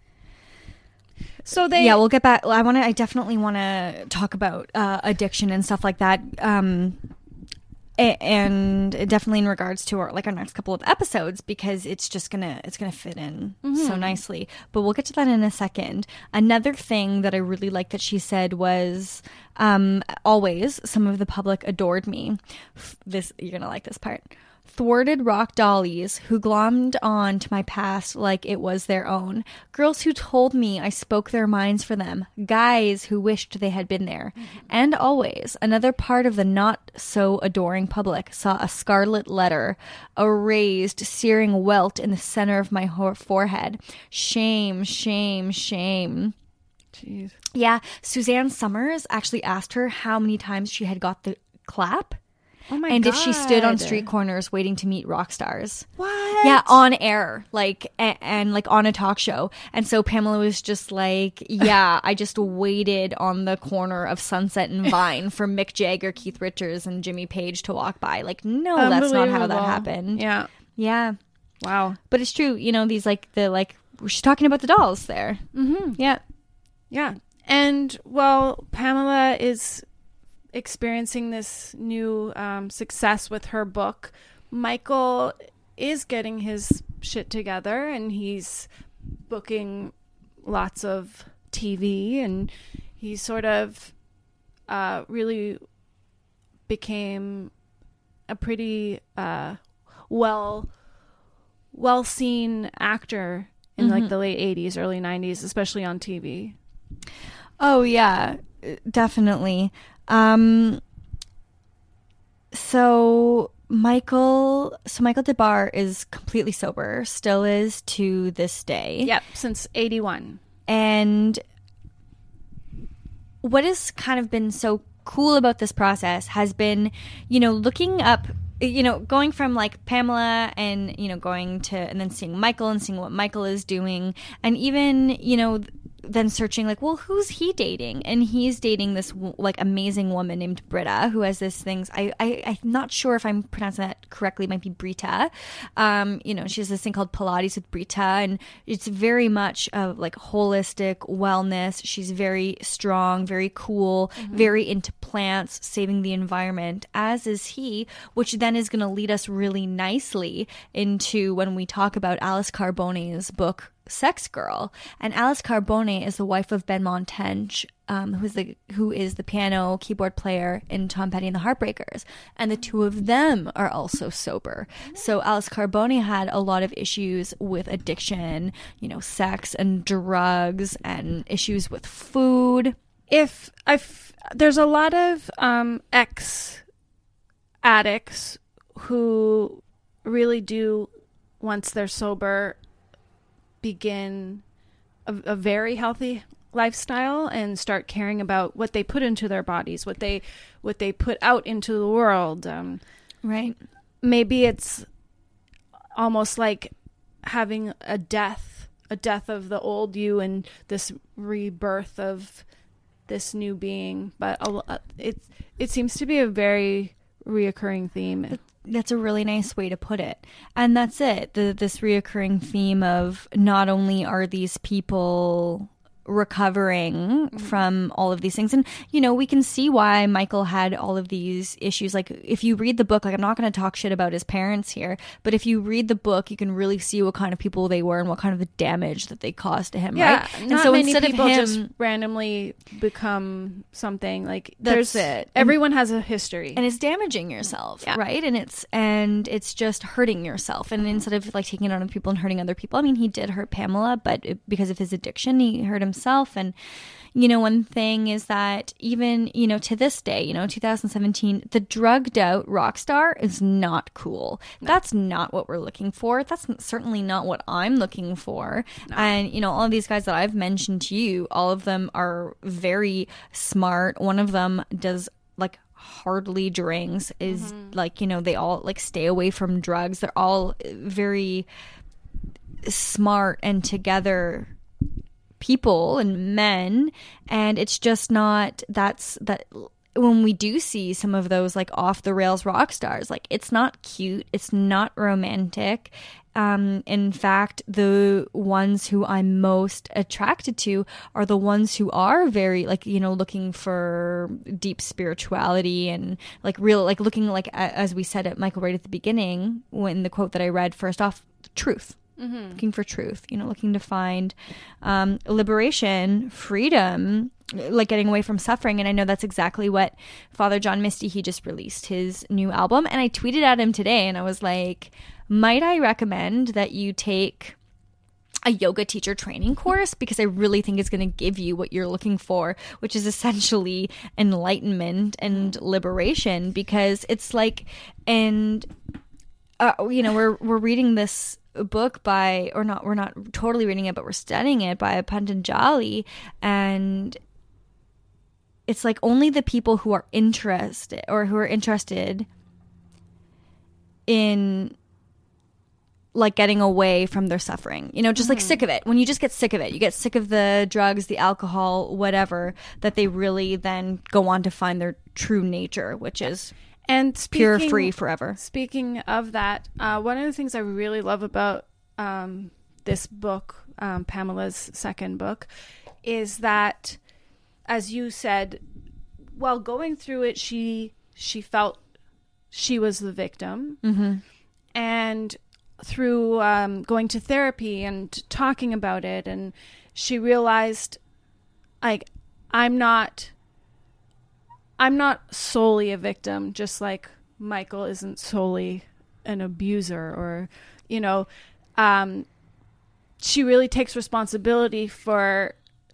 So they yeah, we'll get back. I want to, I definitely want to talk about uh, addiction and stuff like that. Um, a- and definitely in regards to our, like our next couple of episodes, because it's just gonna it's gonna fit in so nicely. But we'll get to that in a second. Another thing that I really liked that she said was, um, always some of the public adored me. F- This you're gonna like this part. Thwarted rock dollies who glommed on to my past like it was their own. Girls who told me I spoke their minds for them. Guys who wished they had been there. And always, another part of the not so adoring public saw a scarlet letter, a raised, searing welt in the center of my ho- forehead. Shame, shame, shame. Jeez. Yeah, Suzanne Summers actually asked her how many times she had got the clap. Oh my and god. if she stood on street corners waiting to meet rock stars. What? Yeah, on air, like, and, and like on a talk show. And so Pamela was just like, yeah, I just waited on the corner of Sunset and Vine for Mick Jagger, Keith Richards, and Jimmy Page to walk by. Like, no, that's not how that Unbelievable. happened. Yeah. Yeah. Wow. But it's true, you know, these like, the like, she's talking about the dolls there. Mm-hmm. Yeah. Yeah. And well, Pamela is experiencing this new um, success with her book. Michael is getting his shit together and he's booking lots of T V, and he sort of uh, really became a pretty uh, well well seen actor in Mm-hmm. like the late eighties, early nineties, especially on T V. Oh yeah, definitely. Um, so Michael, so Michael DeBar is completely sober, still is to this day. Yep, since eighty-one. And what has kind of been so cool about this process has been, you know, looking up, you know, going from like Pamela and, you know, going to, and then seeing Michael and seeing what Michael is doing. And even, you know, then searching like, well, who's he dating? And he's dating this like amazing woman named Britta, who has this things. I, I I'm not sure if I'm pronouncing that correctly. It might be Brita. Um, you know, she has this thing called Pilates with Brita, and it's very much of like holistic wellness. She's very strong, very cool, mm-hmm. very into plants, saving the environment, as is he, which then is going to lead us really nicely into when we talk about Alice Carbone's book Sex Girl. And Alice Carbone is the wife of Ben Montaigne, um, who is the who is the piano keyboard player in Tom Petty and the Heartbreakers. And the two of them are also sober. So Alice Carbone had a lot of issues with addiction, you know, sex and drugs, and issues with food. If I've, there's a lot of um, ex addicts who really do, once they're sober, begin a, a very healthy lifestyle and start caring about what they put into their bodies, what they what they put out into the world. Um, right. Maybe it's almost like having a death, a death of the old you and this rebirth of this new being. But a, it it seems to be a very reoccurring theme. That's a really nice way to put it. And that's it. The, this reoccurring theme of not only are these people recovering mm-hmm. from all of these things, and you know, we can see why Michael had all of these issues. Like if you read the book, like I'm not going to talk shit about his parents here, but if you read the book, you can really see what kind of people they were and what kind of the damage that they caused to him. Yeah, right? Not and so many instead people of him, just randomly become something. Like that's there's it. Everyone and, has a history, and it's damaging yourself, yeah. right? And it's and it's just hurting yourself. And instead of like taking it on people and hurting other people, I mean, he did hurt Pamela, but it, because of his addiction, he hurt himself. And you know, one thing is that even, you know, to this day, you know, two thousand seventeen, the drugged out rock star is not cool. No. That's not what we're looking for. That's certainly not what I'm looking for. No. And, you know, all of these guys that I've mentioned to you, all of them are very smart. One of them does like hardly drinks, is mm-hmm. like, you know, they all like stay away from drugs. They're all very smart and together people and men, and it's just not, that's that when we do see some of those like off the rails rock stars, like it's not cute, it's not romantic. Um in fact, the ones who I'm most attracted to are the ones who are very like, you know, looking for deep spirituality and like real, like looking like, as we said at Michael right at the beginning when the quote that I read first off, truth. Mm-hmm. Looking for truth, you know, looking to find um, liberation, freedom, like getting away from suffering. And I know that's exactly what Father John Misty, he just released his new album. And I tweeted at him today and I was like, might I recommend that you take a yoga teacher training course? Because I really think it's going to give you what you're looking for, which is essentially enlightenment and liberation. Because it's like, and, uh, you know, we're we're reading this book by, or not, we're not totally reading it, but we're studying it by Patanjali, and it's like only the people who are interested or who are interested in like getting away from their suffering, you know, just mm-hmm. like sick of it. When you just get sick of it, you get sick of the drugs, the alcohol, whatever, that they really then go on to find their true nature, which is and speaking, pure, free forever. Speaking of that, uh, one of the things I really love about um, this book, um, Pamela's second book, is that, as you said, while going through it, she she felt she was the victim. Mm-hmm. And through um, going to therapy and talking about it, and she realized, like, I'm not... I'm not solely a victim, just like Michael isn't solely an abuser, or, you know, um, she really takes responsibility for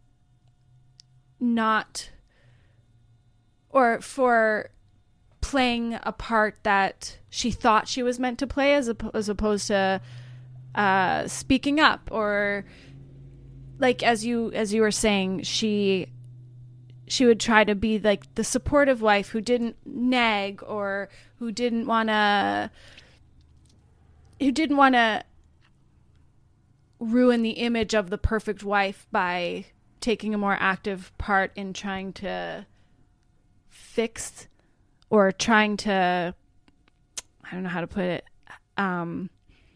not, or for playing a part that she thought she was meant to play, as, op- as opposed to uh, speaking up, or like, as you, as you were saying, she she would try to be like the supportive wife who didn't nag or who didn't want to who didn't want to ruin the image of the perfect wife by taking a more active part in trying to fix or trying to, I don't know how to put it. Um,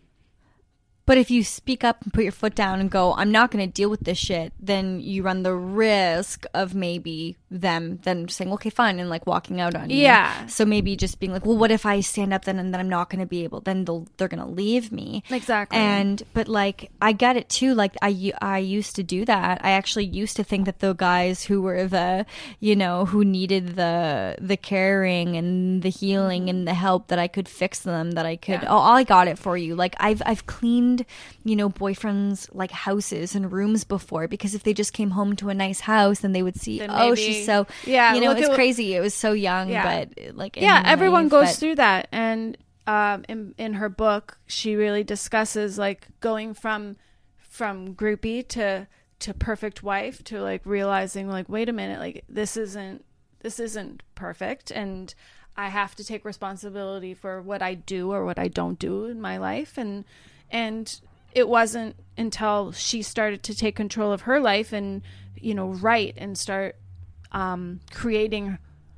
But if you speak up and put your foot down and go, I'm not going to deal with this shit, then you run the risk of maybe them then saying, okay, fine, and like walking out on you. Yeah. So maybe just being like, well, what if I stand up then and then I'm not going to be able, then they'll, they're going to leave me. Exactly. And, but like, I get it too. Like, I, I used to do that. I actually used to think that the guys who were the, you know, who needed the, the caring and the healing and the help, that I could fix them, that I could, Yeah. oh, I got it for you. Like, I've, I've cleaned, you know, boyfriends like houses and rooms before, because if they just came home to a nice house, then they would see, Then oh, maybe- she's so, Yeah, you know, look it's at what- crazy. It was so young, Yeah. but like, yeah, everyone naive, goes but- through that. And um, in, in her book, she really discusses like going from, from groupie to, to perfect wife, to like realizing like, wait a minute, like this isn't, this isn't perfect. And I have to take responsibility for what I do or what I don't do in my life. And, and it wasn't until she started to take control of her life and, you know, write and start um, creating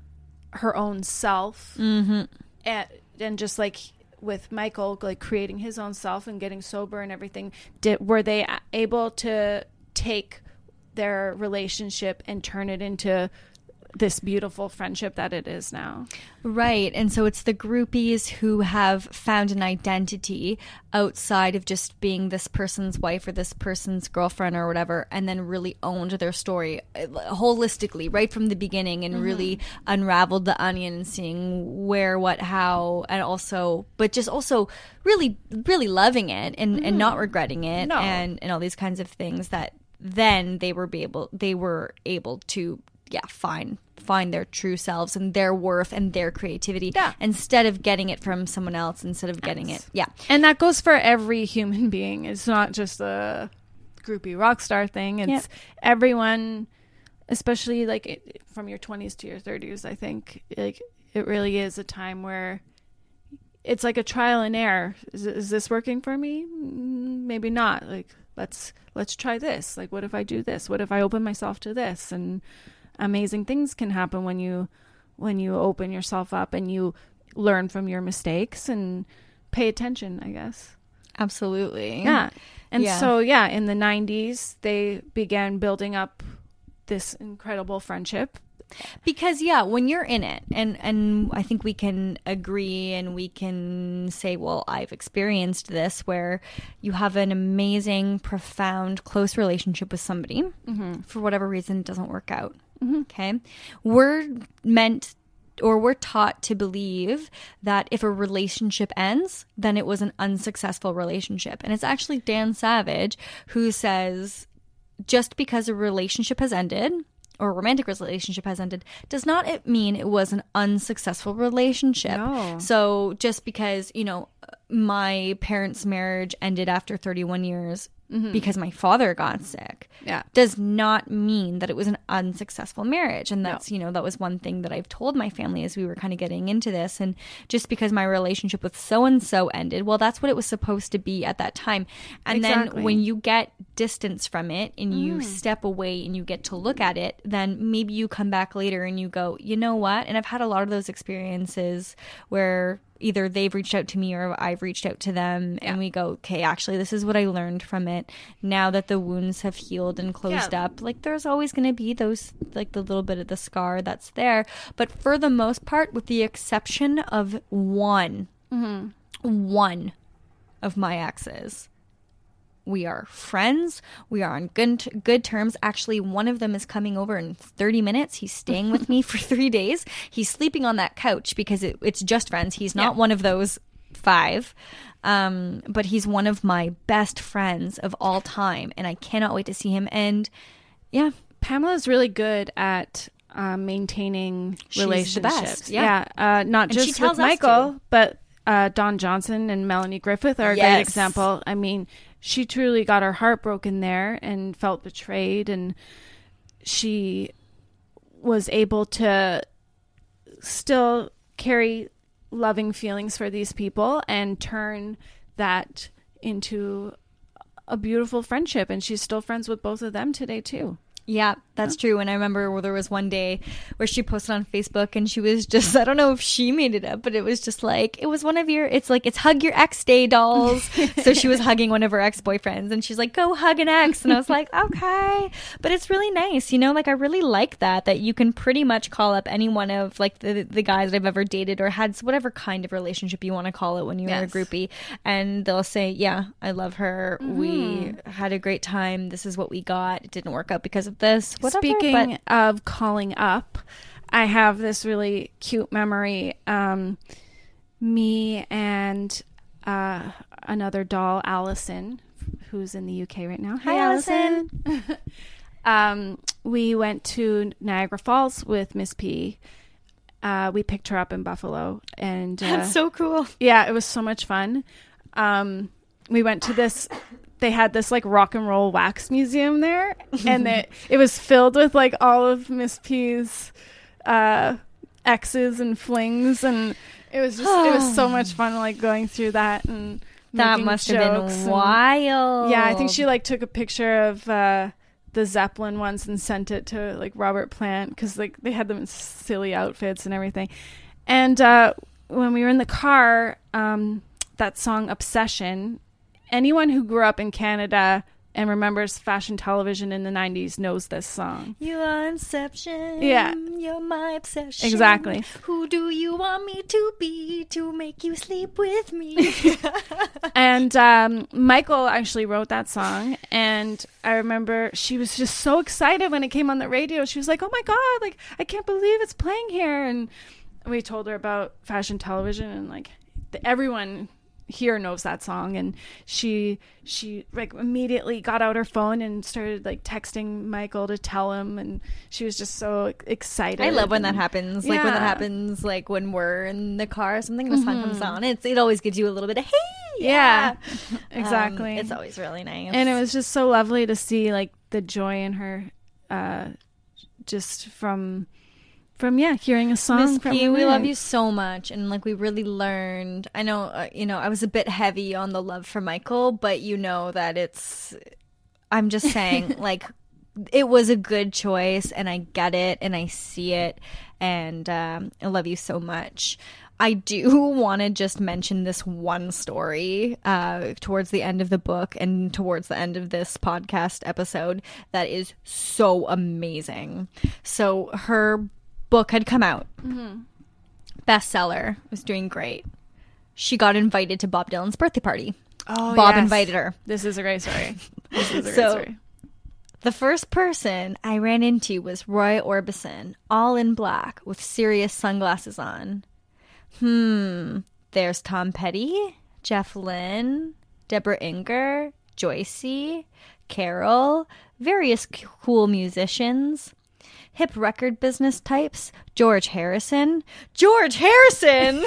her own self. Mm-hmm. And, and just like with Michael, like creating his own self and getting sober and everything, did, were they able to take their relationship and turn it into this beautiful friendship that it is now? Right. And so it's the groupies who have found an identity outside of just being this person's wife or this person's girlfriend or whatever, and then really owned their story holistically right from the beginning and mm-hmm. really unraveled the onion and seeing where, what, how, and also, but just also really, really loving it and, mm-hmm. and not regretting it no. and, and all these kinds of things that then they were be able, they were able to yeah, find find their true selves and their worth and their creativity yeah. instead of getting it from someone else, instead of getting yes. it. Yeah. And that goes for every human being. It's not just a groupie rock star thing. It's yeah. everyone, especially like it, from your twenties to your thirties, I think like it really is a time where it's like a trial and error. Is, is this working for me? Maybe not. Like, let's let's try this. Like, what if I do this? What if I open myself to this? And amazing things can happen when you when you open yourself up and you learn from your mistakes and pay attention, I guess. Absolutely. Yeah. And yeah. so, yeah, in the nineties, they began building up this incredible friendship. Because, yeah, when you're in it, and, and I think we can agree and we can say, well, I've experienced this, where you have an amazing, profound, close relationship with somebody. Mm-hmm. For whatever reason, it doesn't work out. Mm-hmm. Okay. We're meant or we're taught to believe that if a relationship ends, then it was an unsuccessful relationship. And it's actually Dan Savage who says, just because a relationship has ended or a romantic relationship has ended does not mean it was an unsuccessful relationship. No. So just because, you know, my parents' marriage ended after thirty-one years mm-hmm. because my father got sick, yeah. does not mean that it was an unsuccessful marriage. And that's, no. you know, that was one thing that I've told my family as we were kind of getting into this. And just because my relationship with so-and-so ended, well, that's what it was supposed to be at that time. And exactly. then when you get distance from it and you mm. step away and you get to look at it, then maybe you come back later and you go, you know what? And I've had a lot of those experiences where either they've reached out to me or I've reached out to them yeah. and we go, okay, actually, this is what I learned from it. Now that the wounds have healed and closed yeah. up, like there's always going to be those, like the little bit of the scar that's there. But for the most part, with the exception of one, mm-hmm. one of my exes, we are friends. We are on good good terms. Actually, one of them is coming over in thirty minutes. He's staying with me for three days. He's sleeping on that couch because it, it's just friends. He's not yeah. one of those five. Um, but he's one of my best friends of all time. And I cannot wait to see him. And yeah. Pamela's really good at uh, maintaining She's relationships. The best. Yeah. yeah uh, not and just with Michael, but uh, Don Johnson and Melanie Griffith are a yes. great example. I mean, she truly got her heart broken there and felt betrayed, and she was able to still carry loving feelings for these people and turn that into a beautiful friendship. And she's still friends with both of them today too. Yeah, that's true. And I remember where there was one day where she posted on Facebook and she was just, I don't know if she made it up, but it was just like, it was one of your, it's like, it's hug your ex day, dolls. So she was hugging one of her ex-boyfriends and she's like, go hug an ex. And I was like, okay. But it's really nice, you know, like I really like that, that you can pretty much call up any one of like the, the guys that I've ever dated or had whatever kind of relationship you want to call it when you were Yes. a groupie. And they'll say, yeah, I love her. Mm-hmm. We had a great time. This is what we got. It didn't work out because of this. Whatever, Speaking but of calling up, I have this really cute memory. Um, me and uh, another doll, Allison, who's in the U K right now. Hi, Allison. um, we went to Niagara Falls with Miss P. Uh, we picked her up in Buffalo, and uh, that's so cool. yeah, it was so much fun. Um, we went to this. They had this like rock and roll wax museum there, and it it was filled with like all of Miss P's uh, exes and flings, and it was just it was so much fun like going through that and That making must have jokes been and- wild. Yeah, I think she like took a picture of uh, the Zeppelin ones and sent it to like Robert Plant because like they had them in silly outfits and everything. And uh, when we were in the car, um, that song "Obsession." Anyone who grew up in Canada and remembers fashion television in the nineties knows this song. You are Inception. Yeah. You're my obsession. Exactly. Who do you want me to be to make you sleep with me? And um, Michael actually wrote that song. And I remember she was just so excited when it came on the radio. She was like, oh my God, like, I can't believe it's playing here. And we told her about fashion television and like the, everyone here knows that song, and she she like immediately got out her phone and started like texting Michael to tell him, and she was just so excited. I love when that and- happens. Like when that Yeah. happens, like when we're in the car or something, the song comes on. It's it always gives you a little bit of hey, Yeah, yeah. exactly. Um, it's always really nice. And it was just so lovely to see like the joy in her, uh, just from from yeah hearing a song. Miss from P, her we love lyrics. you so much, and like we really learned. I know, uh, you know, I was a bit heavy on the love for Michael, but you know that it's. I'm just saying, like, it was a good choice, and I get it, and I see it, and um, I love you so much. I do want to just mention this one story uh, towards the end of the book and towards the end of this podcast episode that is so amazing. So her book had come out, mm-hmm. bestseller, was doing great. She got invited to Bob Dylan's birthday party. Oh, Bob yes. invited her. This is a great story. This is a great So- story. The first person I ran into was Roy Orbison, all in black with serious sunglasses on. Hmm, there's Tom Petty, Jeff Lynne, Deborah Inger, Joycey, Carol, various c- cool musicians, hip record business types, George Harrison. George Harrison!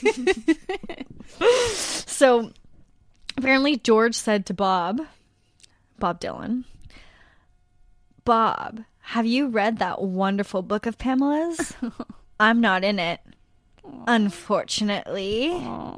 So, apparently George said to Bob, Bob Dylan, Bob, have you read that wonderful book of Pamela's? I'm not in it, unfortunately.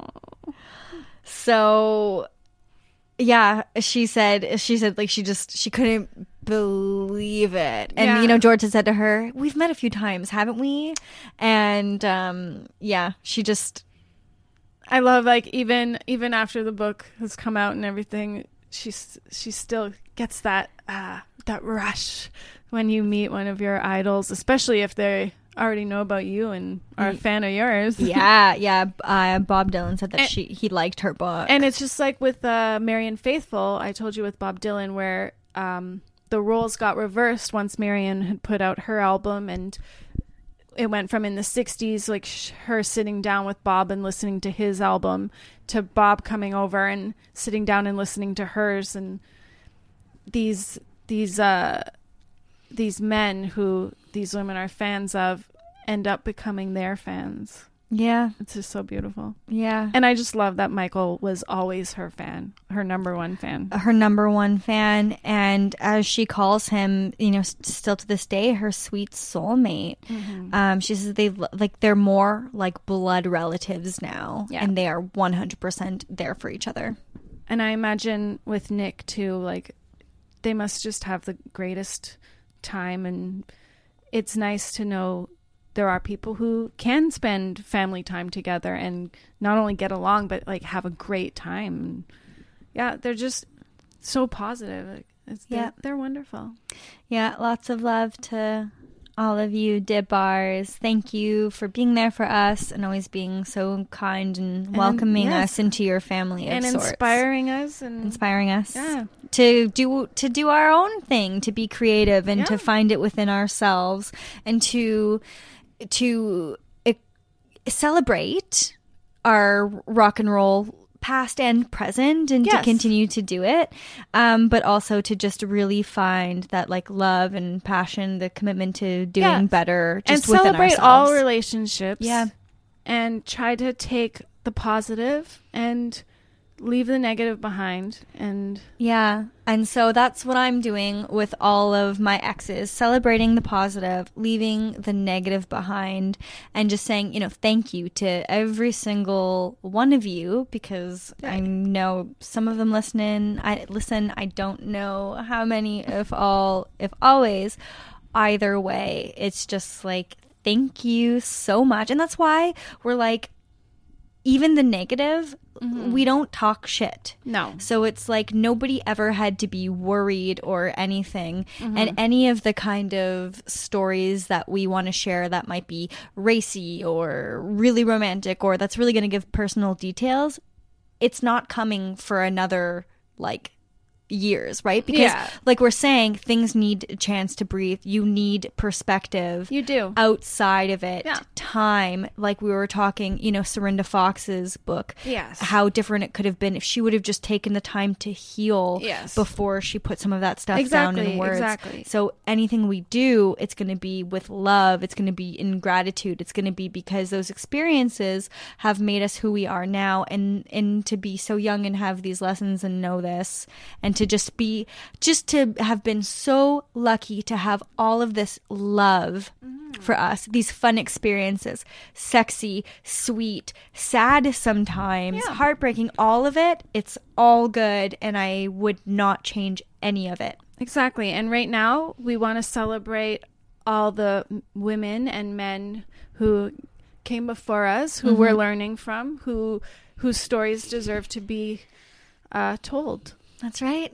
So, yeah, she said, she said, like, she just, she couldn't believe it. And, Yeah. you know, George had said to her, we've met a few times, haven't we? And, um, yeah, she just, I love like even even after the book has come out and everything, she's she still gets that uh, that rush when you meet one of your idols, especially if they already know about you and are a fan of yours. yeah, yeah. Uh, Bob Dylan said that And- she he liked her book. And it's just like with uh, Marian Faithfull, I told you with Bob Dylan, where um, the roles got reversed once Marian had put out her album, and it went from in the sixties, like sh- her sitting down with Bob and listening to his album, to Bob coming over and sitting down and listening to hers. And these these uh, these men who these women are fans of end up becoming their fans. Yeah. It's just so beautiful. Yeah. And I just love that Michael was always her fan, her number one fan. Her number one fan. And as she calls him, you know, s- still to this day, her sweet soulmate. Mm-hmm. Um, she says they like they're more like blood relatives now. Yeah. And they are one hundred percent there for each other. And I imagine with Nick too, like they must just have the greatest time. And it's nice to know there are people who can spend family time together and not only get along, but like have a great time. Yeah, they're just so positive. Like, it's, Yeah. they're, they're wonderful. Yeah, lots of love to all of you, Dib Bars. Thank you for being there for us and always being so kind and, And, welcoming yes. us into your family of And sorts. inspiring us. and Inspiring us. Yeah. To do to do our own thing, to be creative and Yeah. to find it within ourselves and to to uh, celebrate our rock and roll past and present and to Yes. continue to do it, um, but also to just really find that like love and passion, the commitment to doing Yeah. better And just within celebrate ourselves. all relationships. Yeah. And try to take the positive and leave the negative behind. And Yeah. And so that's what I'm doing with all of my exes, celebrating the positive, leaving the negative behind, and just saying, you know, thank you to every single one of you, because I know some of them listening. I listen, I don't know how many, if all, if always. Either way, it's just like, thank you so much. And that's why we're like, even the negative, mm-hmm. we don't talk shit. No. So it's like nobody ever had to be worried or anything. Mm-hmm. And any of the kind of stories that we want to share that might be racy or really romantic or that's really going to give personal details, it's not coming for another like years, right? Because Yeah. like we're saying, things need a chance to breathe. You need perspective. You do. Outside of it, Yeah. time. Like we were talking, you know, Serinda Fox's book. Yes. How different it could have been if she would have just taken the time to heal Yes. before she put some of that stuff Exactly, down in words. exactly. So anything we do, it's going to be with love. It's going to be in gratitude. It's going to be because those experiences have made us who we are now. And, and to be so young and have these lessons and know this, and to just be, just to have been so lucky to have all of this love mm. for us, these fun experiences, sexy, sweet, sad sometimes, Yeah. heartbreaking, all of it, it's all good. And I would not change any of it. Exactly. And right now, we want to celebrate all the m- women and men who came before us, who Mm-hmm. we're learning from, who whose stories deserve to be uh, told. That's right.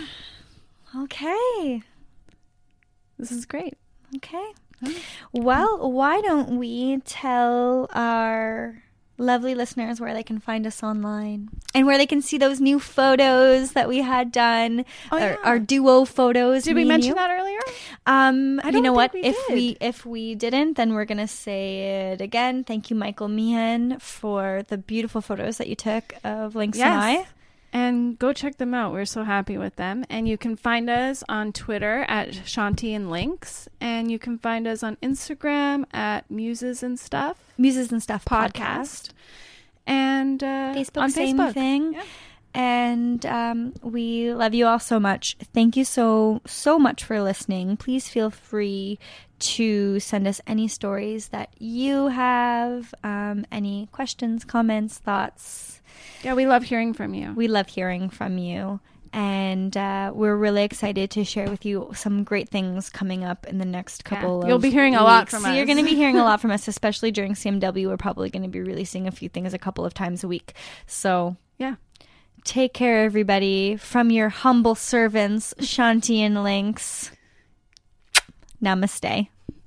Okay. This is great. Okay. Well, why don't we tell our lovely listeners where they can find us online and where they can see those new photos that we had done, Oh, our, yeah. our duo photos. Did me we and mention you. that earlier? Um, I you don't know think what? we if did. we if we didn't, then we're gonna say it again. Thank you, Michael Meehan, for the beautiful photos that you took of Lynx and I. And go check them out. We're so happy with them. And you can find us on Twitter at Shanti and Lynx. And you can find us on Instagram at Muses and Stuff Muses and Stuff Podcast. podcast. And uh, Facebook, on same Facebook. thing. Yeah. And um, we love you all so much. Thank you so, so much for listening. Please feel free to send us any stories that you have, um, any questions, comments, thoughts. Yeah, we love hearing from you. We love hearing from you. And uh, we're really excited to share with you some great things coming up in the next couple Yeah, of you'll be hearing a lot weeks. from So us. You're going to be hearing a lot from us, especially during C M W. We're probably going to be releasing a few things a couple of times a week. So Yeah. take care, everybody. From your humble servants, Shanti and Lynx. Namaste.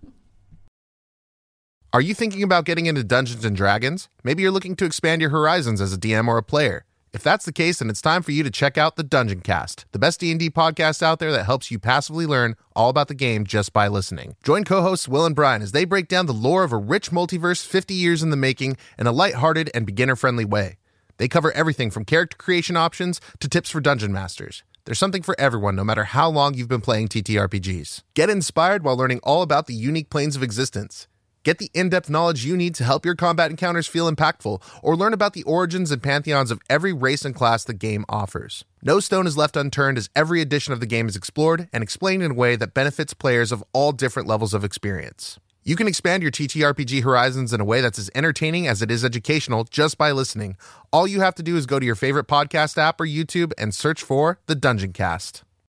Are you thinking about getting into Dungeons and Dragons? Maybe you're looking to expand your horizons as a D M or a player. If that's the case, then it's time for you to check out the Dungeon Cast, the best D and D podcast out there that helps you passively learn all about the game just by listening. Join co-hosts Will and Brian as they break down the lore of a rich multiverse fifty years in the making in a lighthearted and beginner-friendly way. They cover everything from character creation options to tips for dungeon masters. There's something for everyone, no matter how long you've been playing T T R P Gs. Get inspired while learning all about the unique planes of existence. Get the in-depth knowledge you need to help your combat encounters feel impactful, or learn about the origins and pantheons of every race and class the game offers. No stone is left unturned as every edition of the game is explored and explained in a way that benefits players of all different levels of experience. You can expand your T T R P G horizons in a way that's as entertaining as it is educational just by listening. All you have to do is go to your favorite podcast app or YouTube and search for The Dungeon Cast.